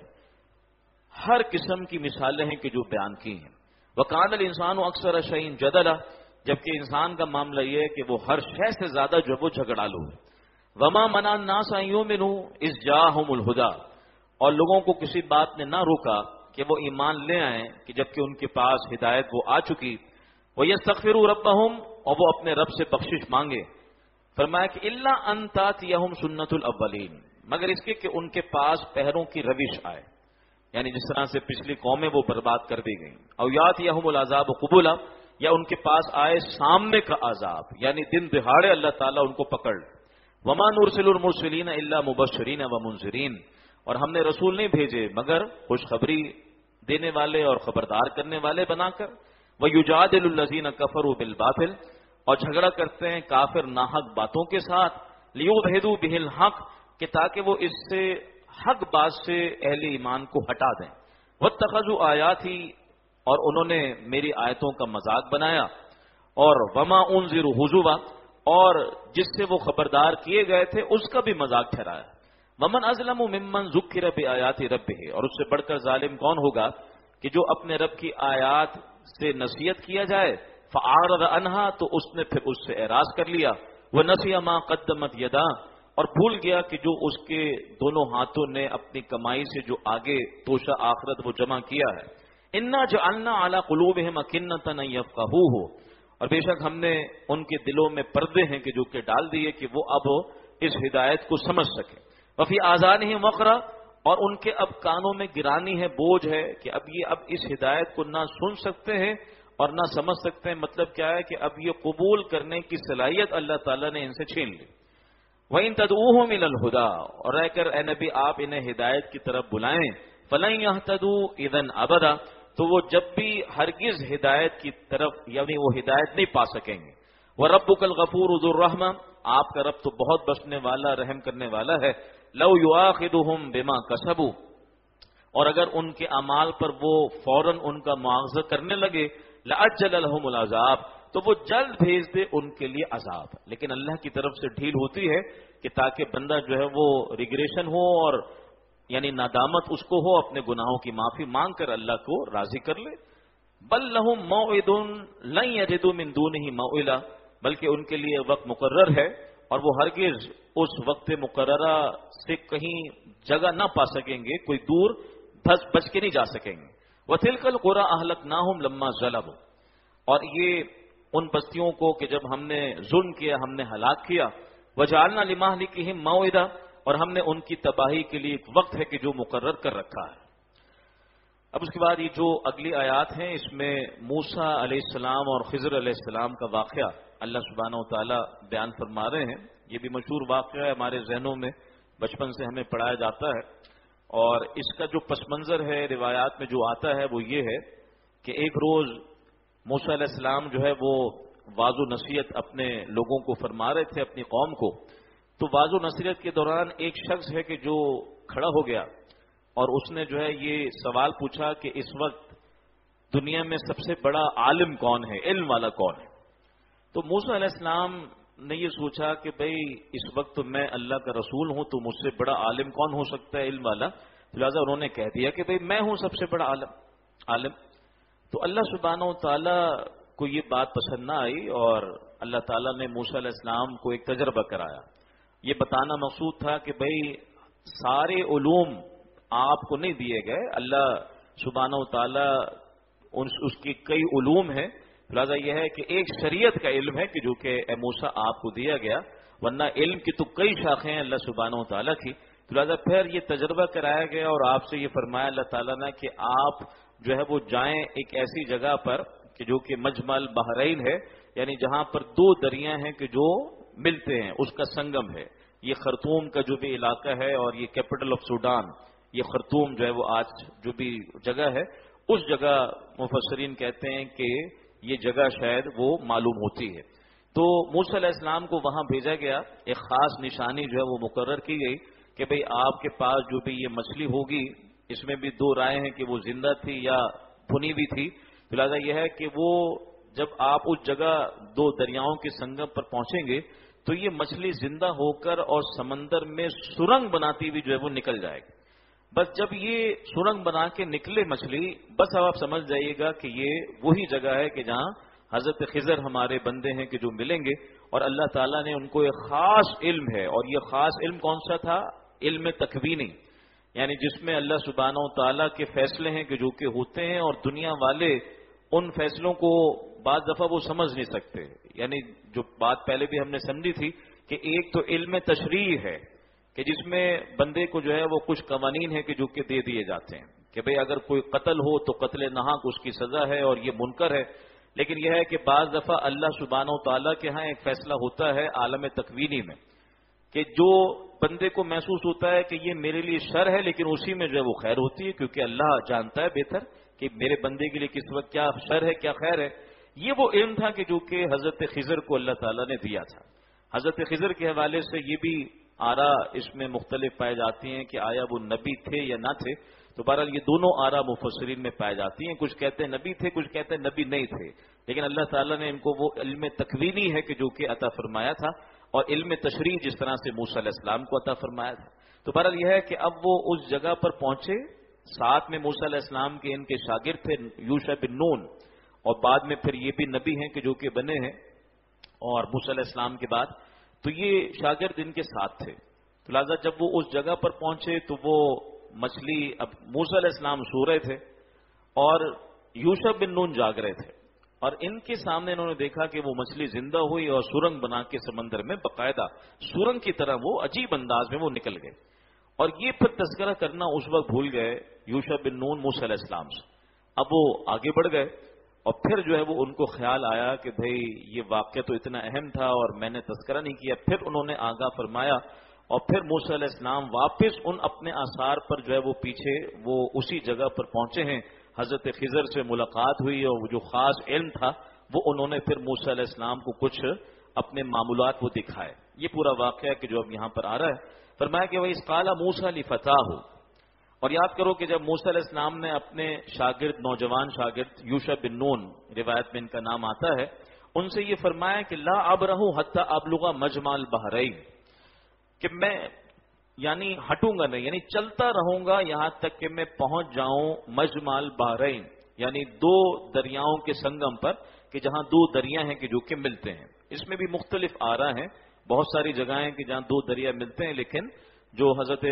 S1: ہر قسم کی مثالیں ہیں کہ جو بیان کی ہیں. وَكَانَ الْإِنسَانُ أَكْثَرَ شَيْءٍ جَدَلًا، جبکہ انسان کا معاملہ یہ ہے کہ وہ ہر شے سے زیادہ جو وہ جھگڑالو ہے. وَمَا مَنَعَ النَّاسَ أَن يُؤْمِنُوا إِذْ جَاءَهُمُ الْهُدَىٰ، اور لوگوں کو کسی بات نے نہ روکا کہ وہ ایمان لے آئیں کہ جبکہ ان کے پاس ہدایت وہ آ چکی. وَيَسْتَغْفِرُوا رَبَّهُمْ، اور وہ اپنے رب سے بخشش مانگے. فرمایا کہ إِلَّا أَن تَأْتِيَهُمْ سُنَّةُ الْأَوَّلِينَ، مگر اس کے کہ ان کے پاس پہروں کی روش آئے، یعنی جس طرح سے پچھلی قومیں وہ برباد کر دی گئیں. او یاتیہم العذاب قبولا، یا ان کے پاس آئے سامنے کا عذاب، یعنی دن دہاڑے اللہ تعالیٰ ان کو پکڑ. وما نرسل المرسلین الا مبشرین ومنذرین، اور ہم نے رسول نہیں بھیجے مگر خوشخبری دینے والے اور خبردار کرنے والے بنا کر. ویجادل الذین کفروا بالباطل، اور جھگڑا کرتے ہیں کافر ناحق باتوں کے ساتھ. لیدحضوا بہ الحق، کہ تاکہ وہ اس سے حق بات سے اہل ایمان کو ہٹا دیں. واتخذوا آیاتی، اور انہوں نے میری آیتوں کا مذاق بنایا. اور وما انذروا ہزوا، اور جس سے وہ خبردار کیے گئے تھے اس کا بھی مذاق ٹھہرایا. ومن اظلم ممن ذکر بآیات ربہ، اور اس سے بڑھ کر ظالم کون ہوگا کہ جو اپنے رب کی آیات سے نصیحت کیا جائے. فاعرض عنہا، تو اس نے پھر اس سے اعراض کر لیا. ونسی ما قدمت یدا، اور بھول گیا کہ جو اس کے دونوں ہاتھوں نے اپنی کمائی سے جو آگے توشہ آخرت وہ جمع کیا ہے. انا جعلنا علی قلوبہم اکنۃ ان یفقہوہ، اور بے شک ہم نے ان کے دلوں میں پردے ہیں کہ جو کہ ڈال دیے کہ وہ اب اس ہدایت کو سمجھ سکے. وفی آذانہم وقرا، اور ان کے اب کانوں میں گرانی ہے، بوجھ ہے کہ اب یہ اس ہدایت کو نہ سن سکتے ہیں اور نہ سمجھ سکتے ہیں. مطلب کیا ہے کہ اب یہ قبول کرنے کی صلاحیت اللہ تعالیٰ نے ان سے چھین لی. وَإِن تَدْعُوهُمْ إِلَى الْهُدَىٰ، اور رہ کر اے نبی آپ انہیں ہدایت کی طرف بلائیں. فَلَن يَهْتَدُوا إِذًا أَبَدًا، تو وہ جب بھی ہرگز ہدایت کی طرف یعنی وہ ہدایت نہیں پا سکیں گے. وَرَبُّكَ الْغَفُورُ ذُو الرَّحْمَةِ، آپ کا رب تو بہت بخشنے والا رحم کرنے والا ہے. لَوْ يُؤَاخِذُهُم بِمَا كَسَبُوا، اور اگر ان کے اعمال پر وہ فوراً ان کا مواخذہ کرنے لگے. لَأَجَّلَ لَهُمُ الْعَذَابَ، تو وہ جلد بھیج دے ان کے لیے عذاب. لیکن اللہ کی طرف سے ڈھیل ہوتی ہے کہ تاکہ بندہ جو ہے وہ ریگریشن ہو اور یعنی ندامت اس کو ہو، اپنے گناہوں کی معافی مانگ کر اللہ کو راضی کر لے. بل لہم موعد لن یجدوا من دونہ موئلا، بلکہ ان کے لیے وقت مقرر ہے اور وہ ہرگز اس وقت مقررہ سے کہیں جگہ نہ پا سکیں گے، کوئی دور بچ کے نہیں جا سکیں گے. وَتِلْكَ الْقُرَىٰ أَهْلَكْنَاهُمْ لَمَّا ظَلَمُوا، اور یہ ان بستیوں کو کہ جب ہم نے ظلم کیا ہم نے ہلاک کیا. وَجَعَلْنَا لِمَهْلِكِهِمْ مَوْعِدًا، اور ہم نے ان کی تباہی کے لیے ایک وقت ہے کہ جو مقرر کر رکھا ہے. اب اس کے بعد یہ جو اگلی آیات ہیں اس میں موسیٰ علیہ السلام اور خضر علیہ السلام کا واقعہ اللہ سبحانہ و تعالی بیان فرما رہے ہیں. یہ بھی مشہور واقعہ ہے، ہمارے ذہنوں میں بچپن سے ہمیں پڑھایا جاتا ہے. اور اس کا جو پس منظر ہے روایات میں جو آتا ہے وہ یہ ہے کہ ایک روز موسیٰ علیہ السلام جو ہے وہ واضح نصیحت اپنے لوگوں کو فرما رہے تھے، اپنی قوم کو. تو واضح نصیحت کے دوران ایک شخص ہے کہ جو کھڑا ہو گیا اور اس نے جو ہے یہ سوال پوچھا کہ اس وقت دنیا میں سب سے بڑا عالم کون ہے، علم والا کون ہے؟ تو موسیٰ علیہ السلام نے یہ سوچا کہ بھئی اس وقت تو میں اللہ کا رسول ہوں، تو مجھ سے بڑا عالم کون ہو سکتا ہے، علم والا؟ لہٰذا انہوں نے کہہ دیا کہ بھئی میں ہوں سب سے بڑا عالم۔ تو اللہ سبحانہ و تعالیٰ کو یہ بات پسند نہ آئی اور اللہ تعالیٰ نے موسیٰ علیہ السلام کو ایک تجربہ کرایا۔ یہ بتانا مقصود تھا کہ بھئی سارے علوم آپ کو نہیں دیے گئے، اللہ سبحانہ و تعالیٰ اس کی کئی علوم ہیں، لہٰذا یہ ہے کہ ایک شریعت کا علم ہے کہ جو کہ اے موسیٰ آپ کو دیا گیا، ورنہ علم کی تو کئی شاخیں ہیں اللہ سبحانہ و تعالیٰ کی۔ تو لہٰذا پھر یہ تجربہ کرایا گیا اور آپ سے یہ فرمایا اللہ تعالیٰ نے کہ آپ جو ہے وہ جائیں ایک ایسی جگہ پر کہ جو کہ مجمع البحرین ہے، یعنی جہاں پر دو دریا ہیں کہ جو ملتے ہیں، اس کا سنگم ہے۔ یہ خرطوم کا جو بھی علاقہ ہے اور یہ کیپٹل آف سوڈان، یہ خرطوم جو ہے وہ آج جو بھی جگہ ہے، اس جگہ مفسرین کہتے ہیں کہ یہ جگہ شاید وہ معلوم ہوتی ہے۔ تو موسیٰ علیہ السلام کو وہاں بھیجا گیا، ایک خاص نشانی جو ہے وہ مقرر کی گئی کہ بھئی آپ کے پاس جو بھی یہ مچھلی ہوگی، اس میں بھی دو رائے ہیں کہ وہ زندہ تھی یا بھنی ہوئی تھی، لہٰذا یہ ہے کہ وہ جب آپ اس جگہ دو دریاؤں کے سنگم پر پہنچیں گے تو یہ مچھلی زندہ ہو کر اور سمندر میں سرنگ بناتی ہوئی جو ہے وہ نکل جائے گی۔ بس جب یہ سرنگ بنا کے نکلے مچھلی، بس اب آپ سمجھ جائیے گا کہ یہ وہی جگہ ہے کہ جہاں حضرت خضر ہمارے بندے ہیں کہ جو ملیں گے، اور اللہ تعالیٰ نے ان کو ایک خاص علم ہے، اور یہ خاص علم کون سا تھا؟ علم تکوینی، یعنی جس میں اللہ سبحانہ و تعالیٰ کے فیصلے ہیں کہ جو کہ ہوتے ہیں اور دنیا والے ان فیصلوں کو بعض دفعہ وہ سمجھ نہیں سکتے۔ یعنی جو بات پہلے بھی ہم نے سمجھی تھی کہ ایک تو علم تشریع ہے کہ جس میں بندے کو جو ہے وہ کچھ قوانین ہے کہ جو کہ دے دیے جاتے ہیں کہ بھئی اگر کوئی قتل ہو تو قتل ناحق اس کی سزا ہے اور یہ منکر ہے، لیکن یہ ہے کہ بعض دفعہ اللہ سبحانہ و تعالیٰ کے ہاں ایک فیصلہ ہوتا ہے عالم تکوینی میں کہ جو بندے کو محسوس ہوتا ہے کہ یہ میرے لیے شر ہے، لیکن اسی میں جو ہے وہ خیر ہوتی ہے، کیونکہ اللہ جانتا ہے بہتر کہ میرے بندے کے لیے کس وقت کیا شر ہے کیا خیر ہے۔ یہ وہ علم تھا کہ جو کہ حضرت خضر کو اللہ تعالیٰ نے دیا تھا۔ حضرت خضر کے حوالے سے یہ بھی آراء اس میں مختلف پائے جاتی ہیں کہ آیا وہ نبی تھے یا نہ تھے، تو بہرحال یہ دونوں آراء مفسرین میں پائے جاتی ہیں، کچھ کہتے ہیں نبی تھے، کچھ کہتے ہیں نبی نہیں تھے، لیکن اللہ تعالیٰ نے ان کو وہ علم تکوینی ہے کہ جو کہ عطا فرمایا تھا، اور علم تشریع جس طرح سے موسیٰ علیہ السلام کو عطا فرمایا تھا۔ تو بہرحال یہ ہے کہ اب وہ اس جگہ پر پہنچے، ساتھ میں موسیٰ علیہ السلام کے ان کے شاگرد تھے یوشع بن نون، اور بعد میں پھر یہ بھی نبی ہیں کہ جو کہ بنے ہیں اور موسیٰ علیہ السلام کے بعد، تو یہ شاگرد ان کے ساتھ تھے۔ تو لہٰذا جب وہ اس جگہ پر پہنچے تو وہ مچھلی، اب موسیٰ علیہ السلام سو رہے تھے اور یوشع بن نون جاگ رہے تھے، اور ان کے سامنے انہوں نے دیکھا کہ وہ مچھلی زندہ ہوئی اور سرنگ بنا کے سمندر میں باقاعدہ سرنگ کی طرح وہ عجیب انداز میں وہ نکل گئے، اور یہ پھر تذکرہ کرنا اس وقت بھول گئے یوشع بن نون موسیٰ علیہ السلام سے۔ اب وہ آگے بڑھ گئے اور پھر جو ہے وہ ان کو خیال آیا کہ بھئی یہ واقعہ تو اتنا اہم تھا اور میں نے تذکرہ نہیں کیا، پھر انہوں نے آگاہ فرمایا، اور پھر موسیٰ علیہ السلام واپس ان اپنے آثار پر جو ہے وہ پیچھے وہ اسی جگہ پر پہنچے ہیں، حضرت خضر سے ملاقات ہوئی اور وہ جو خاص علم تھا وہ انہوں نے پھر موسیٰ علیہ السلام کو کچھ اپنے معمولات وہ دکھائے۔ یہ پورا واقعہ کہ جو اب یہاں پر آ رہا ہے، فرمایا کہ وَإِذْ قَالَ مُوسَىٰ لِفَتَاهُ، اور یاد کرو کہ جب موسیٰ علیہ السلام نے اپنے شاگرد، نوجوان شاگرد یوشع بن نون، روایت میں ان کا نام آتا ہے، ان سے یہ فرمایا کہ لا ابرح حتی ابلغ مجمع البحرین، کہ میں یعنی ہٹوں گا نہیں، یعنی چلتا رہوں گا یہاں تک کہ میں پہنچ جاؤں مجمع البحرین، یعنی دو دریاؤں کے سنگم پر کہ جہاں دو دریا ہیں کہ جو کہ ملتے ہیں۔ اس میں بھی مختلف آراء ہیں، بہت ساری جگہیں کہ جہاں دو دریا ملتے ہیں، لیکن جو حضرت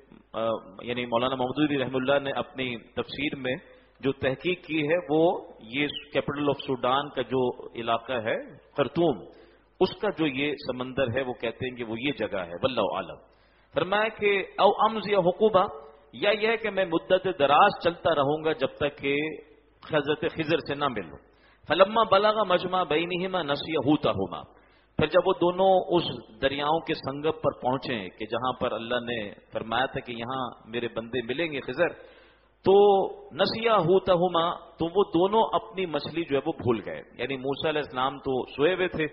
S1: یعنی مولانا محمود رحمہ اللہ نے اپنی تفسیر میں جو تحقیق کی ہے وہ یہ کیپٹل آف سوڈان کا جو علاقہ ہے خرطوم، اس کا جو یہ سمندر ہے وہ کہتے ہیں کہ وہ یہ جگہ ہے، واللہ عالم۔ فرمایا کہ او امضی حقوبہ، یا یہ ہے کہ میں مدت دراز چلتا رہوں گا جب تک کہ حضرت خضر سے نہ ملوں۔ فلما بلغ مجمع بینہما نسی حوتہما، پھر جب وہ دونوں اس دریاؤں کے سنگم پر پہنچے کہ جہاں پر اللہ نے فرمایا تھا کہ یہاں میرے بندے ملیں گے خضر، تو نسیا حوتہما، تو وہ دونوں اپنی مچھلی جو ہے وہ بھول گئے، یعنی موسیٰ علیہ السلام تو سوئے ہوئے تھے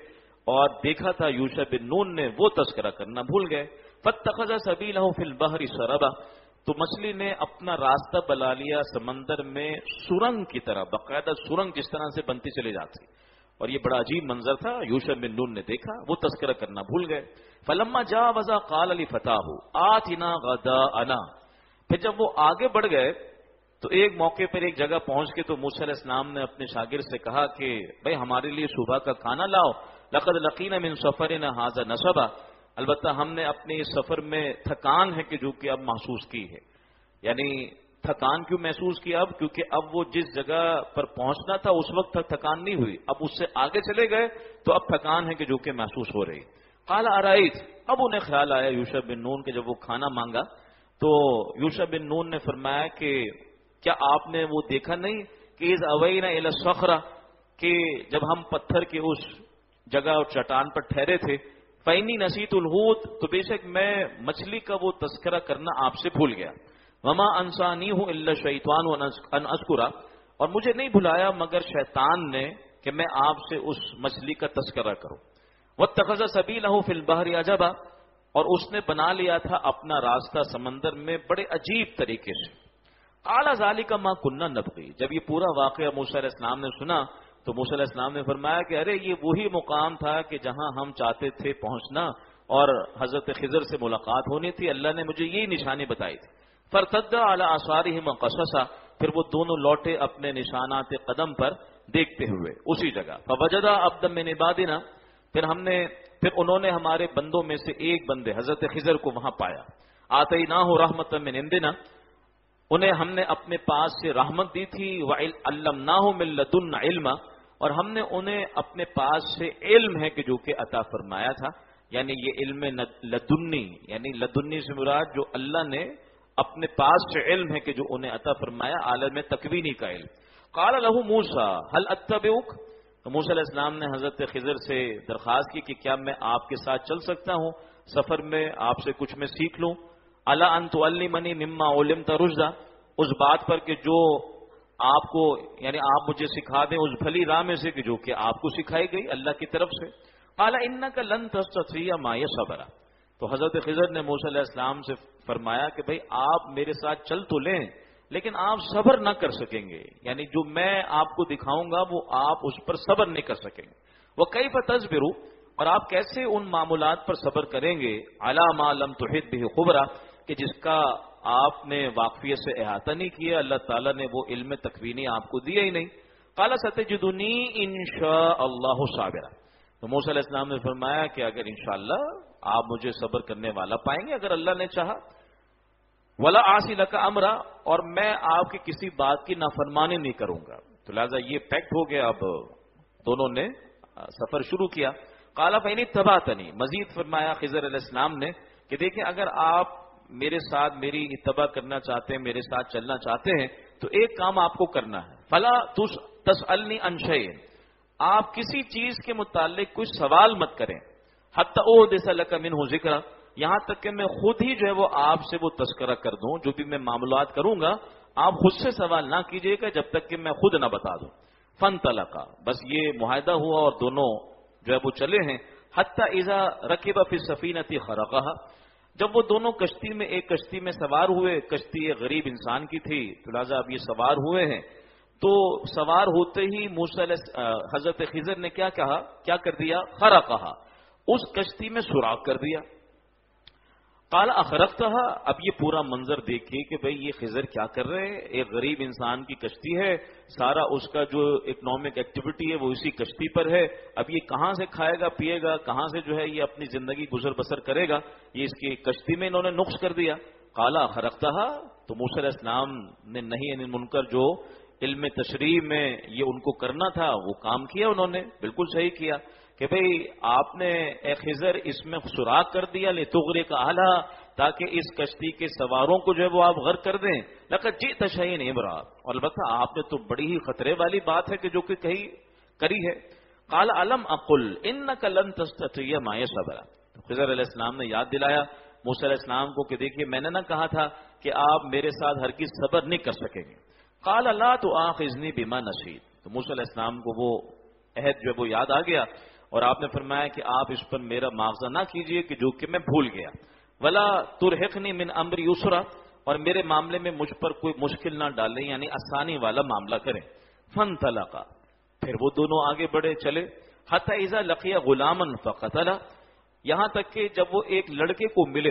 S1: اور دیکھا تھا یوشع بن نون نے وہ تذکرہ کرنا بھول گئے. فاتخذ سبیلہ فی البحر سربا، تو مچھلی نے اپنا راستہ بنا لیا سمندر میں سرنگ کی طرح، باقاعدہ سرنگ جس طرح سے بنتی چلی جاتی. اور یہ بڑا عجیب منظر تھا. یوشع بن نون نے دیکھا، وہ تذکرہ کرنا بھول گئے. فلما جاوز قال لفتاه آتنا غداءنا، پھر جب وہ آگے بڑھ گئے تو ایک موقع پر ایک جگہ پہنچ کے تو موسیٰ علیہ السلام نے اپنے شاگرد سے کہا کہ بھائی ہمارے لیے صبح کا کھانا لاؤ. لقد لقینا من سفرنا هذا نصبا، البتہ ہم نے اپنے اس سفر میں تھکان ہے کہ جو کہ اب محسوس کی ہے. یعنی تھکان کیوں محسوس کی اب؟ کیونکہ اب وہ جس جگہ پر پہنچنا تھا اس وقت تک تھکان نہیں ہوئی، اب اس سے آگے چلے گئے تو اب تھکان ہے کہ جو کہ محسوس ہو رہی. قال ارائیت، اب انہیں خیال آیا یوشع بن نون کے، جب وہ کھانا مانگا تو یوشع بن نون نے فرمایا کہ کیا آپ نے وہ دیکھا نہیں کہ اذ اوینا الی الصخرہ، کہ جب ہم پتھر کے اس جگہ اور چٹان پر ٹھہرے تھے، فینی نسیت الحوت، تو بے شک میں مچھلی کا وہ تذکرہ کرنا آپ سے بھول گیا. وما انسانیہ الا الشیطان ان اذکرہ، اور مجھے نہیں بھلایا مگر شیطان نے کہ میں آپ سے اس مچھلی کا تذکرہ کروں. واتخذ سبیلہ فی البحر عجبا، اور اس نے بنا لیا تھا اپنا راستہ سمندر میں بڑے عجیب طریقے سے. قال ذلک ما کنا نبغی، جب یہ پورا واقعہ موسیٰ علیہ السلام نے سنا تو موسیٰ علیہ السلام نے فرمایا کہ ارے یہ وہی مقام تھا کہ جہاں ہم چاہتے تھے پہنچنا اور حضرت خضر سے ملاقات ہونی تھی، اللہ نے مجھے یہی نشانی بتائی تھی. فرتد علی آثارہم قصصا، پھر وہ دونوں لوٹے اپنے نشانات قدم پر دیکھتے ہوئے اسی جگہ. فوجدا عبدا من عبادنا، پھر انہوں نے ہمارے بندوں میں سے ایک بندے حضرت خضر کو وہاں پایا. آتیناہ رحمۃ من عندنا، انہیں ہم نے اپنے پاس سے رحمت دی تھی. وعلمناہ من لدنا علما، اور ہم نے انہیں اپنے پاس سے علم ہے کہ جو کہ عطا فرمایا تھا. یعنی یہ علم لدنی، یعنی لدنی سے مراد جو اللہ نے اپنے پاس سے علم ہے کہ جو انہیں عطا فرمایا، عالم تکوینی کا علم. قال له موسیٰ هل اتبعک، تو موسیٰ علیہ السلام نے حضرت خضر سے درخواست کی کہ کیا میں آپ کے ساتھ چل سکتا ہوں سفر میں، آپ سے کچھ میں سیکھ لوں. الا ان تعلمنی مما علمت رشدا، اس بات پر کہ جو آپ کو، یعنی آپ مجھے سکھا دیں اس بھلی راہ میں سے کہ جو کہ آپ کو سکھائی گئی اللہ کی طرف سے. قال انک لن تستطيع معي صبرا، تو حضرت خضر نے موسیٰ علیہ السلام سے فرمایا کہ بھائی آپ میرے ساتھ چل تو لیں لیکن آپ صبر نہ کر سکیں گے، یعنی جو میں آپ کو دکھاؤں گا وہ آپ اس پر صبر نہیں کر سکیں گے. وکیف تصبر، اور آپ کیسے ان معمولات پر صبر کریں گے، علی ما لم تحط به خبرا، کہ جس کا آپ نے واقفیت سے احاطہ نہیں کیا، اللہ تعالیٰ نے وہ علم تکوینی آپ کو دیا ہی نہیں. قال ستجدنی انشاء اللہ صابرا، تو موسیٰ علیہ السلام نے فرمایا کہ اگر انشاءاللہ آپ مجھے صبر کرنے والا پائیں گے اگر اللہ نے چاہا. ولا عاصی لک امرا، اور میں آپ کی کسی بات کی نافرمانی نہیں کروں گا. تو لہذا یہ پیکٹ ہو گیا. اب دونوں نے سفر شروع کیا. قال فإن اتبعتنی، مزید فرمایا خضر علیہ السلام نے کہ دیکھیں اگر آپ میرے ساتھ میری اتباع کرنا چاہتے ہیں، میرے ساتھ چلنا چاہتے ہیں تو ایک کام آپ کو کرنا ہے. فلا تسألنی عن شیء، آپ کسی چیز کے متعلق کوئی سوال مت کریں. حتی احدث لک منہ ذکرا، یہاں تک کہ میں خود ہی جو ہے وہ آپ سے وہ تذکرہ کر دوں. جو بھی میں معاملات کروں گا آپ خود سے سوال نہ کیجیے گا جب تک کہ میں خود نہ بتا دوں. فانطلقا، بس یہ معاہدہ ہوا اور دونوں جو ہے وہ چلے ہیں. حتی اذا رکب فی السفینۃ خرقھا، جب وہ دونوں کشتی میں ایک کشتی میں سوار ہوئے، کشتی ایک غریب انسان کی تھی تو لہٰذا اب یہ سوار ہوئے ہیں. تو سوار ہوتے ہی حضرت خضر نے کیا کہا، کیا کر دیا، خرقھا، اس کشتی میں سوراخ کر دیا. قال اخرقتھا، اب یہ پورا منظر دیکھیے کہ بھئی یہ خضر کیا کر رہے ہیں. ایک غریب انسان کی کشتی ہے، سارا اس کا جو اکنامک ایکٹیویٹی ہے وہ اسی کشتی پر ہے. اب یہ کہاں سے کھائے گا پیے گا، کہاں سے جو ہے یہ اپنی زندگی گزر بسر کرے گا، یہ اس کی کشتی میں انہوں نے نقص کر دیا. قال اخرقتھا، تو موسیٰ علیہ السلام نے نہیں یعنی منکر جو علم تشریح میں یہ ان کو کرنا تھا وہ کام کیا، انہوں نے بالکل صحیح کیا کہ بھئی آپ نے اے خضر اس میں سوراخ کر دیا لتغرق اہلھا، تاکہ اس کشتی کے سواروں کو جو ہے وہ آپ غرق کر دیں. لقد جئت شیئا امرا، اور البتہ آپ نے تو بڑی ہی خطرے والی بات ہے کہ جو کہ کہیں کری ہے. قال الم اقل انک لن تستطيع معي صبرا، خضر علیہ السلام نے یاد دلایا موسیٰ علیہ السلام کو کہ دیکھیے میں نے نہ کہا تھا کہ آپ میرے ساتھ ہرگز صبر نہیں کر سکیں گے. قال لا تؤاخذنی بما نسیت، تو موسیٰ علیہ السلام کو وہ عہد جو ہے وہ یاد آ گیا اور آپ نے فرمایا کہ آپ اس پر میرا معاوضہ نہ کیجئے کہ جو کہ میں بھول گیا، ولا ترہقنی من امر یسرا، اور میرے معاملے میں مجھ پر کوئی مشکل نہ ڈالیں، یعنی آسانی والا معاملہ کریں۔ فانطلقا، پھر وہ دونوں آگے بڑھے چلے، حتی اذا لقی غلاما فقتلہ، یہاں تک کہ جب وہ ایک لڑکے کو ملے،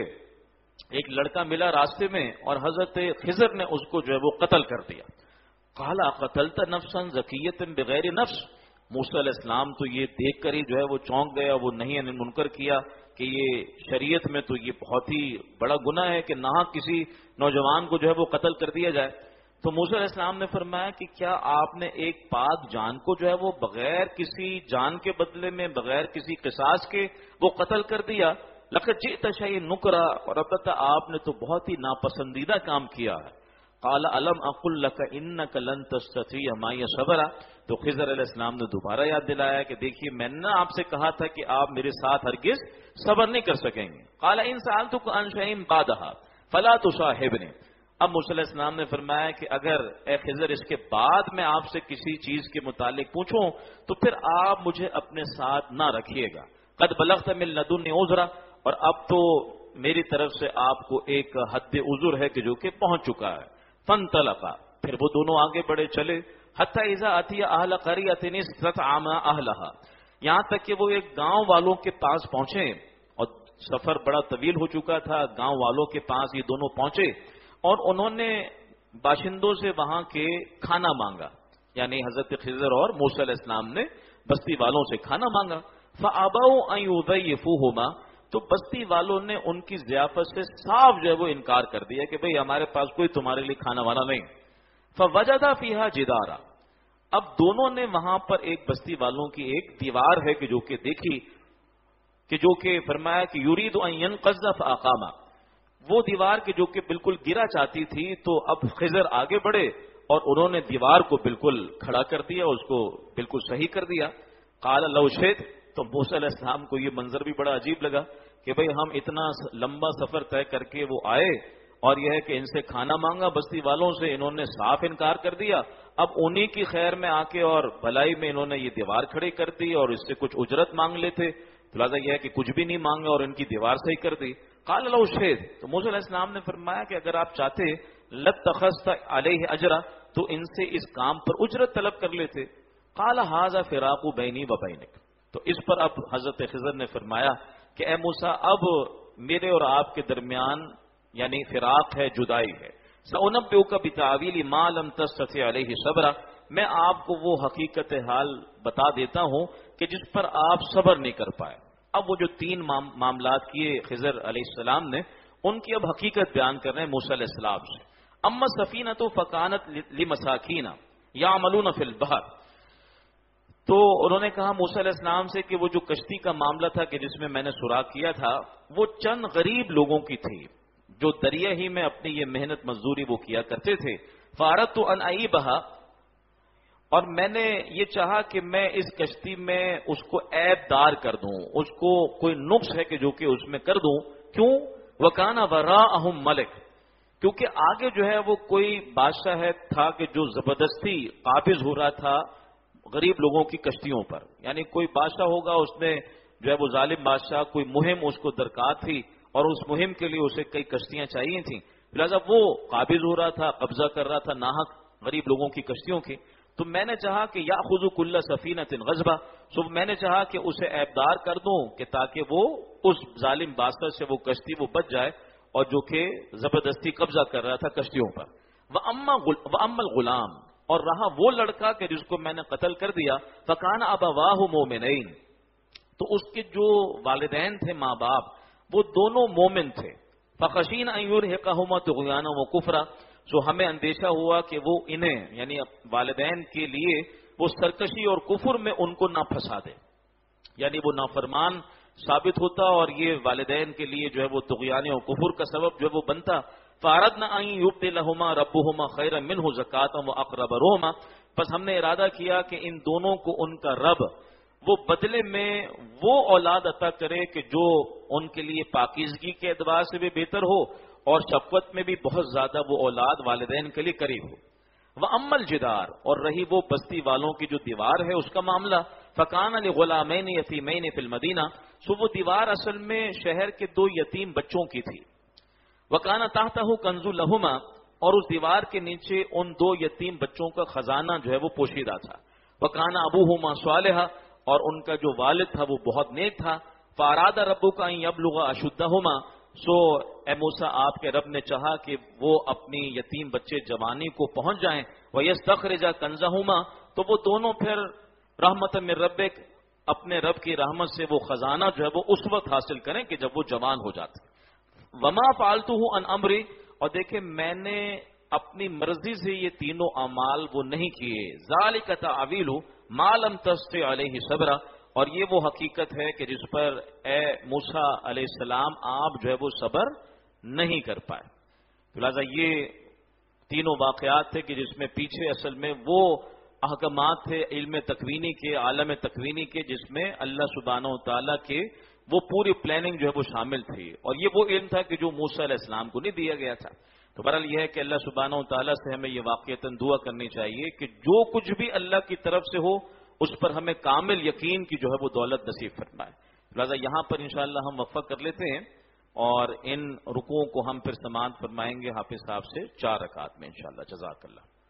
S1: ایک لڑکا ملا راستے میں اور حضرت خضر نے اس کو جو ہے وہ قتل کر دیا۔ قال قتلت نفسا زکیۃ بغیر نفس، موسیٰ علیہ السلام تو یہ دیکھ کر ہی جو ہے وہ چونک گیا، وہ نہیں منکر کیا کہ یہ شریعت میں تو یہ بہت ہی بڑا گناہ ہے کہ ناحق کسی نوجوان کو جو ہے وہ قتل کر دیا جائے۔ تو موسیٰ علیہ السلام نے فرمایا کہ کیا آپ نے ایک پاک جان کو جو ہے وہ بغیر کسی جان کے بدلے میں، بغیر کسی قصاص کے وہ قتل کر دیا؟ لقد جئت شیئا نکرا، اور البتہ آپ نے تو بہت ہی ناپسندیدہ کام کیا ہے۔ قال الم اقل لك انك لن تستطيع معي صبرا، تو خضر علیہ السلام نے دوبارہ یاد دلایا کہ دیکھیے میں نے آپ سے کہا تھا کہ آپ میرے ساتھ ہرگز صبر نہیں کر سکیں گے۔ قال ان سألتك عن شيء بعدها فلا تصاحبني، اب موسیٰ علیہ السلام نے فرمایا کہ اگر اے خضر اس کے بعد میں آپ سے کسی چیز کے متعلق پوچھوں تو پھر آپ مجھے اپنے ساتھ نہ رکھیے گا۔ قد بلغت من لدنی عذرا، اور اب تو میری طرف سے آپ کو ایک حد عذر ہے کہ جو کہ پہنچ چکا ہے۔ فانطلقا، پھر وہ دونوں آگے بڑھے چلے، حتی اذا اتی اہل قریۃ استطعم اہلھا، یہاں تک کہ وہ ایک گاؤں والوں کے پاس پہنچے، اور سفر بڑا طویل ہو چکا تھا، گاؤں والوں کے پاس یہ دونوں پہنچے اور انہوں نے باشندوں سے وہاں کے کھانا مانگا، یعنی حضرت خضر اور موسیٰ علیہ السلام نے بستی والوں سے کھانا مانگا۔ فابوا ان یضیفوہما، تو بستی والوں نے ان کی ضیافت سے صاف جو ہے وہ انکار کر دیا کہ بھئی ہمارے پاس کوئی تمہارے لیے کھانا والا نہیں۔ فوجدا فیہا جدارا، اب دونوں نے وہاں پر ایک بستی والوں کی ایک دیوار ہے کہ جو کہ دیکھی، کہ جو کہ فرمایا کہ یرید ان ینقض فاقاما، وہ دیوار کے جو کہ بالکل گرا چاہتی تھی، تو اب خضر آگے بڑھے اور انہوں نے دیوار کو بالکل کھڑا کر دیا، اس کو بالکل صحیح کر دیا۔ قال لو شئت، تو موسیٰ علیہ السلام کو یہ منظر بھی بڑا عجیب لگا کہ بھئی ہم اتنا لمبا سفر طے کر کے وہ آئے اور یہ ہے کہ ان سے کھانا مانگا بستی والوں سے، انہوں نے صاف انکار کر دیا، اب انہی کی خیر میں آ کے اور بھلائی میں انہوں نے یہ دیوار کھڑی کر دی اور اس سے کچھ اجرت مانگ لیتے، لہٰذا یہ ہے کہ کچھ بھی نہیں مانگا اور ان کی دیوار صحیح کر دی۔ قال لو شئت، تو موسیٰ علیہ السلام نے فرمایا کہ اگر آپ چاہتے لاتخذت علیہ اجرا، تو ان سے اس کام پر اجرت طلب کر لیتے۔ قال ھذا فراق بینی و بینک، تو اس پر اب حضرت خضر نے فرمایا کہ اے موسیٰ اب میرے اور آپ کے درمیان یعنی فراق ہے، جدائی ہے۔ سأنبئک بتأویل ما لم تستطع علیہ صبرا، میں آپ کو وہ حقیقت حال بتا دیتا ہوں کہ جس پر آپ صبر نہیں کر پائے۔ اب وہ جو تین معاملات کیے خضر علیہ السلام نے، ان کی اب حقیقت بیان کر رہے ہیں موسیٰ علیہ السلام سے۔ اما السفینۃ فکانت لمساکین یعملون فی البحر، تو انہوں نے کہا موسیٰ علیہ السلام سے کہ وہ جو کشتی کا معاملہ تھا کہ جس میں میں نے سراغ کیا تھا، وہ چند غریب لوگوں کی تھی جو دریا ہی میں اپنی یہ محنت مزدوری وہ کیا کرتے تھے۔ فاردت ان اعیبھا، اور میں نے یہ چاہا کہ میں اس کشتی میں اس کو عیب دار کر دوں، اس کو کوئی نقص ہے کہ جو کہ اس میں کر دوں۔ کیوں؟ وکان وراءہم ملک، کیونکہ آگے جو ہے وہ کوئی بادشاہ ہے تھا کہ جو زبردستی قابض ہو رہا تھا غریب لوگوں کی کشتیوں پر، یعنی کوئی بادشاہ ہوگا، اس نے جو ہے وہ ظالم بادشاہ کوئی مہم اس کو درکار تھی اور اس مہم کے لیے اسے کئی کشتیاں چاہیے تھیں، لہذا وہ قابض ہو رہا تھا، قبضہ کر رہا تھا ناحق غریب لوگوں کی کشتیوں کی۔ تو میں نے چاہا کہ یاخذ کل سفینۃ غصبا، سو میں نے چاہا کہ اسے عیبدار کر دوں کہ تاکہ وہ اس ظالم بادشاہ سے وہ کشتی وہ بچ جائے اور جو کہ زبردستی قبضہ کر رہا تھا کشتیوں پر۔ وَأَمَّا الْغُلَامُ، اور رہا وہ لڑکا کہ جس کو میں نے قتل کر دیا، فَكَانَ أَبَوَاهُ مُؤْمِنَيْنِ، تو اس کے جو والدین تھے ماں باپ وہ دونوں مومن تھے۔ فَخَشِينَ أَن يُرْهِقَهُمَا طُغْيَانًا وَكُفْرًا، سو ہمیں اندیشہ ہوا کہ وہ انہیں یعنی والدین کے لیے وہ سرکشی اور کفر میں ان کو نہ پھنسا دے، یعنی وہ نافرمان ثابت ہوتا اور یہ والدین کے لیے جو ہے وہ طغیان اور کفر کا سبب جو ہے وہ بنتا۔ فَأَرَدْنَا أَن يُبْدِلَهُمَا رَبُّهُمَا خَيْرًا مِنْهُ زَكَاةً وَأَقْرَبَ رُحْمًا، پس ہم نے ارادہ کیا کہ ان دونوں کو ان کا رب وہ بدلے میں وہ اولاد عطا کرے کہ جو ان کے لیے پاکیزگی کے اعتبار سے بھی بہتر ہو اور شفقت میں بھی بہت زیادہ وہ اولاد والدین کے لیے قریب ہو۔ وَأَمَّا الْجِدَارُ، اور رہی وہ بستی والوں کی جو دیوار ہے اس کا معاملہ، فکان لغلامین یتیمین فی المدینہ، سو وہ دیوار اصل میں شہر کے 2 یتیم بچوں کی تھی. وکان تحتہ کنز لہما، اور اس دیوار کے نیچے ان 2 یتیم بچوں کا خزانہ جو ہے وہ پوشیدہ تھا. وکان ابوہما صالحا، اور ان کا جو والد تھا وہ بہت نیک تھا. فاراد ربک ان یبلغ اشدہما، سو اے موسیٰ آپ کے رب نے چاہا کہ وہ اپنی یتیم بچے جوانی کو پہنچ جائیں. ویستخرج کنزہما، تو وہ دونوں پھر رحمت من ربک، اپنے رب کی رحمت سے وہ خزانہ جو ہے وہ اس وقت حاصل کریں کہ جب وہ جوان ہو جاتے. وما فعلتہ عن امری، اور دیکھیں میں نے اپنی مرضی سے یہ تینوں اعمال وہ نہیں کیے. ذالک تعویل ما لم تستطع علیہ صبرا، اور یہ وہ حقیقت ہے کہ جس پر اے موسیٰ علیہ السلام آپ جو ہے وہ صبر نہیں کر پائے. لہٰذا یہ تینوں واقعات تھے کہ جس میں پیچھے اصل میں وہ احکامات تھے علم تکوینی کے، عالم تکوینی کے، جس میں اللہ سبحانہ و تعالیٰ کے وہ پوری پلاننگ جو ہے وہ شامل تھی. اور یہ وہ علم تھا کہ جو موسیٰ علیہ السلام کو نہیں دیا گیا تھا. تو بہرحال یہ ہے کہ اللہ سبحانہ و تعالیٰ سے ہمیں یہ واقعتاً دعا کرنی چاہیے کہ جو کچھ بھی اللہ کی طرف سے ہو اس پر ہمیں کامل یقین کی جو ہے وہ دولت نصیب فرمائے. لہٰذا یہاں پر انشاءاللہ ہم وقفہ کر لیتے ہیں اور ان رکوعوں کو ہم پھر سماعت فرمائیں گے حافظ صاحب سے 4 رکعت میں انشاءاللہ. جزاک اللہ.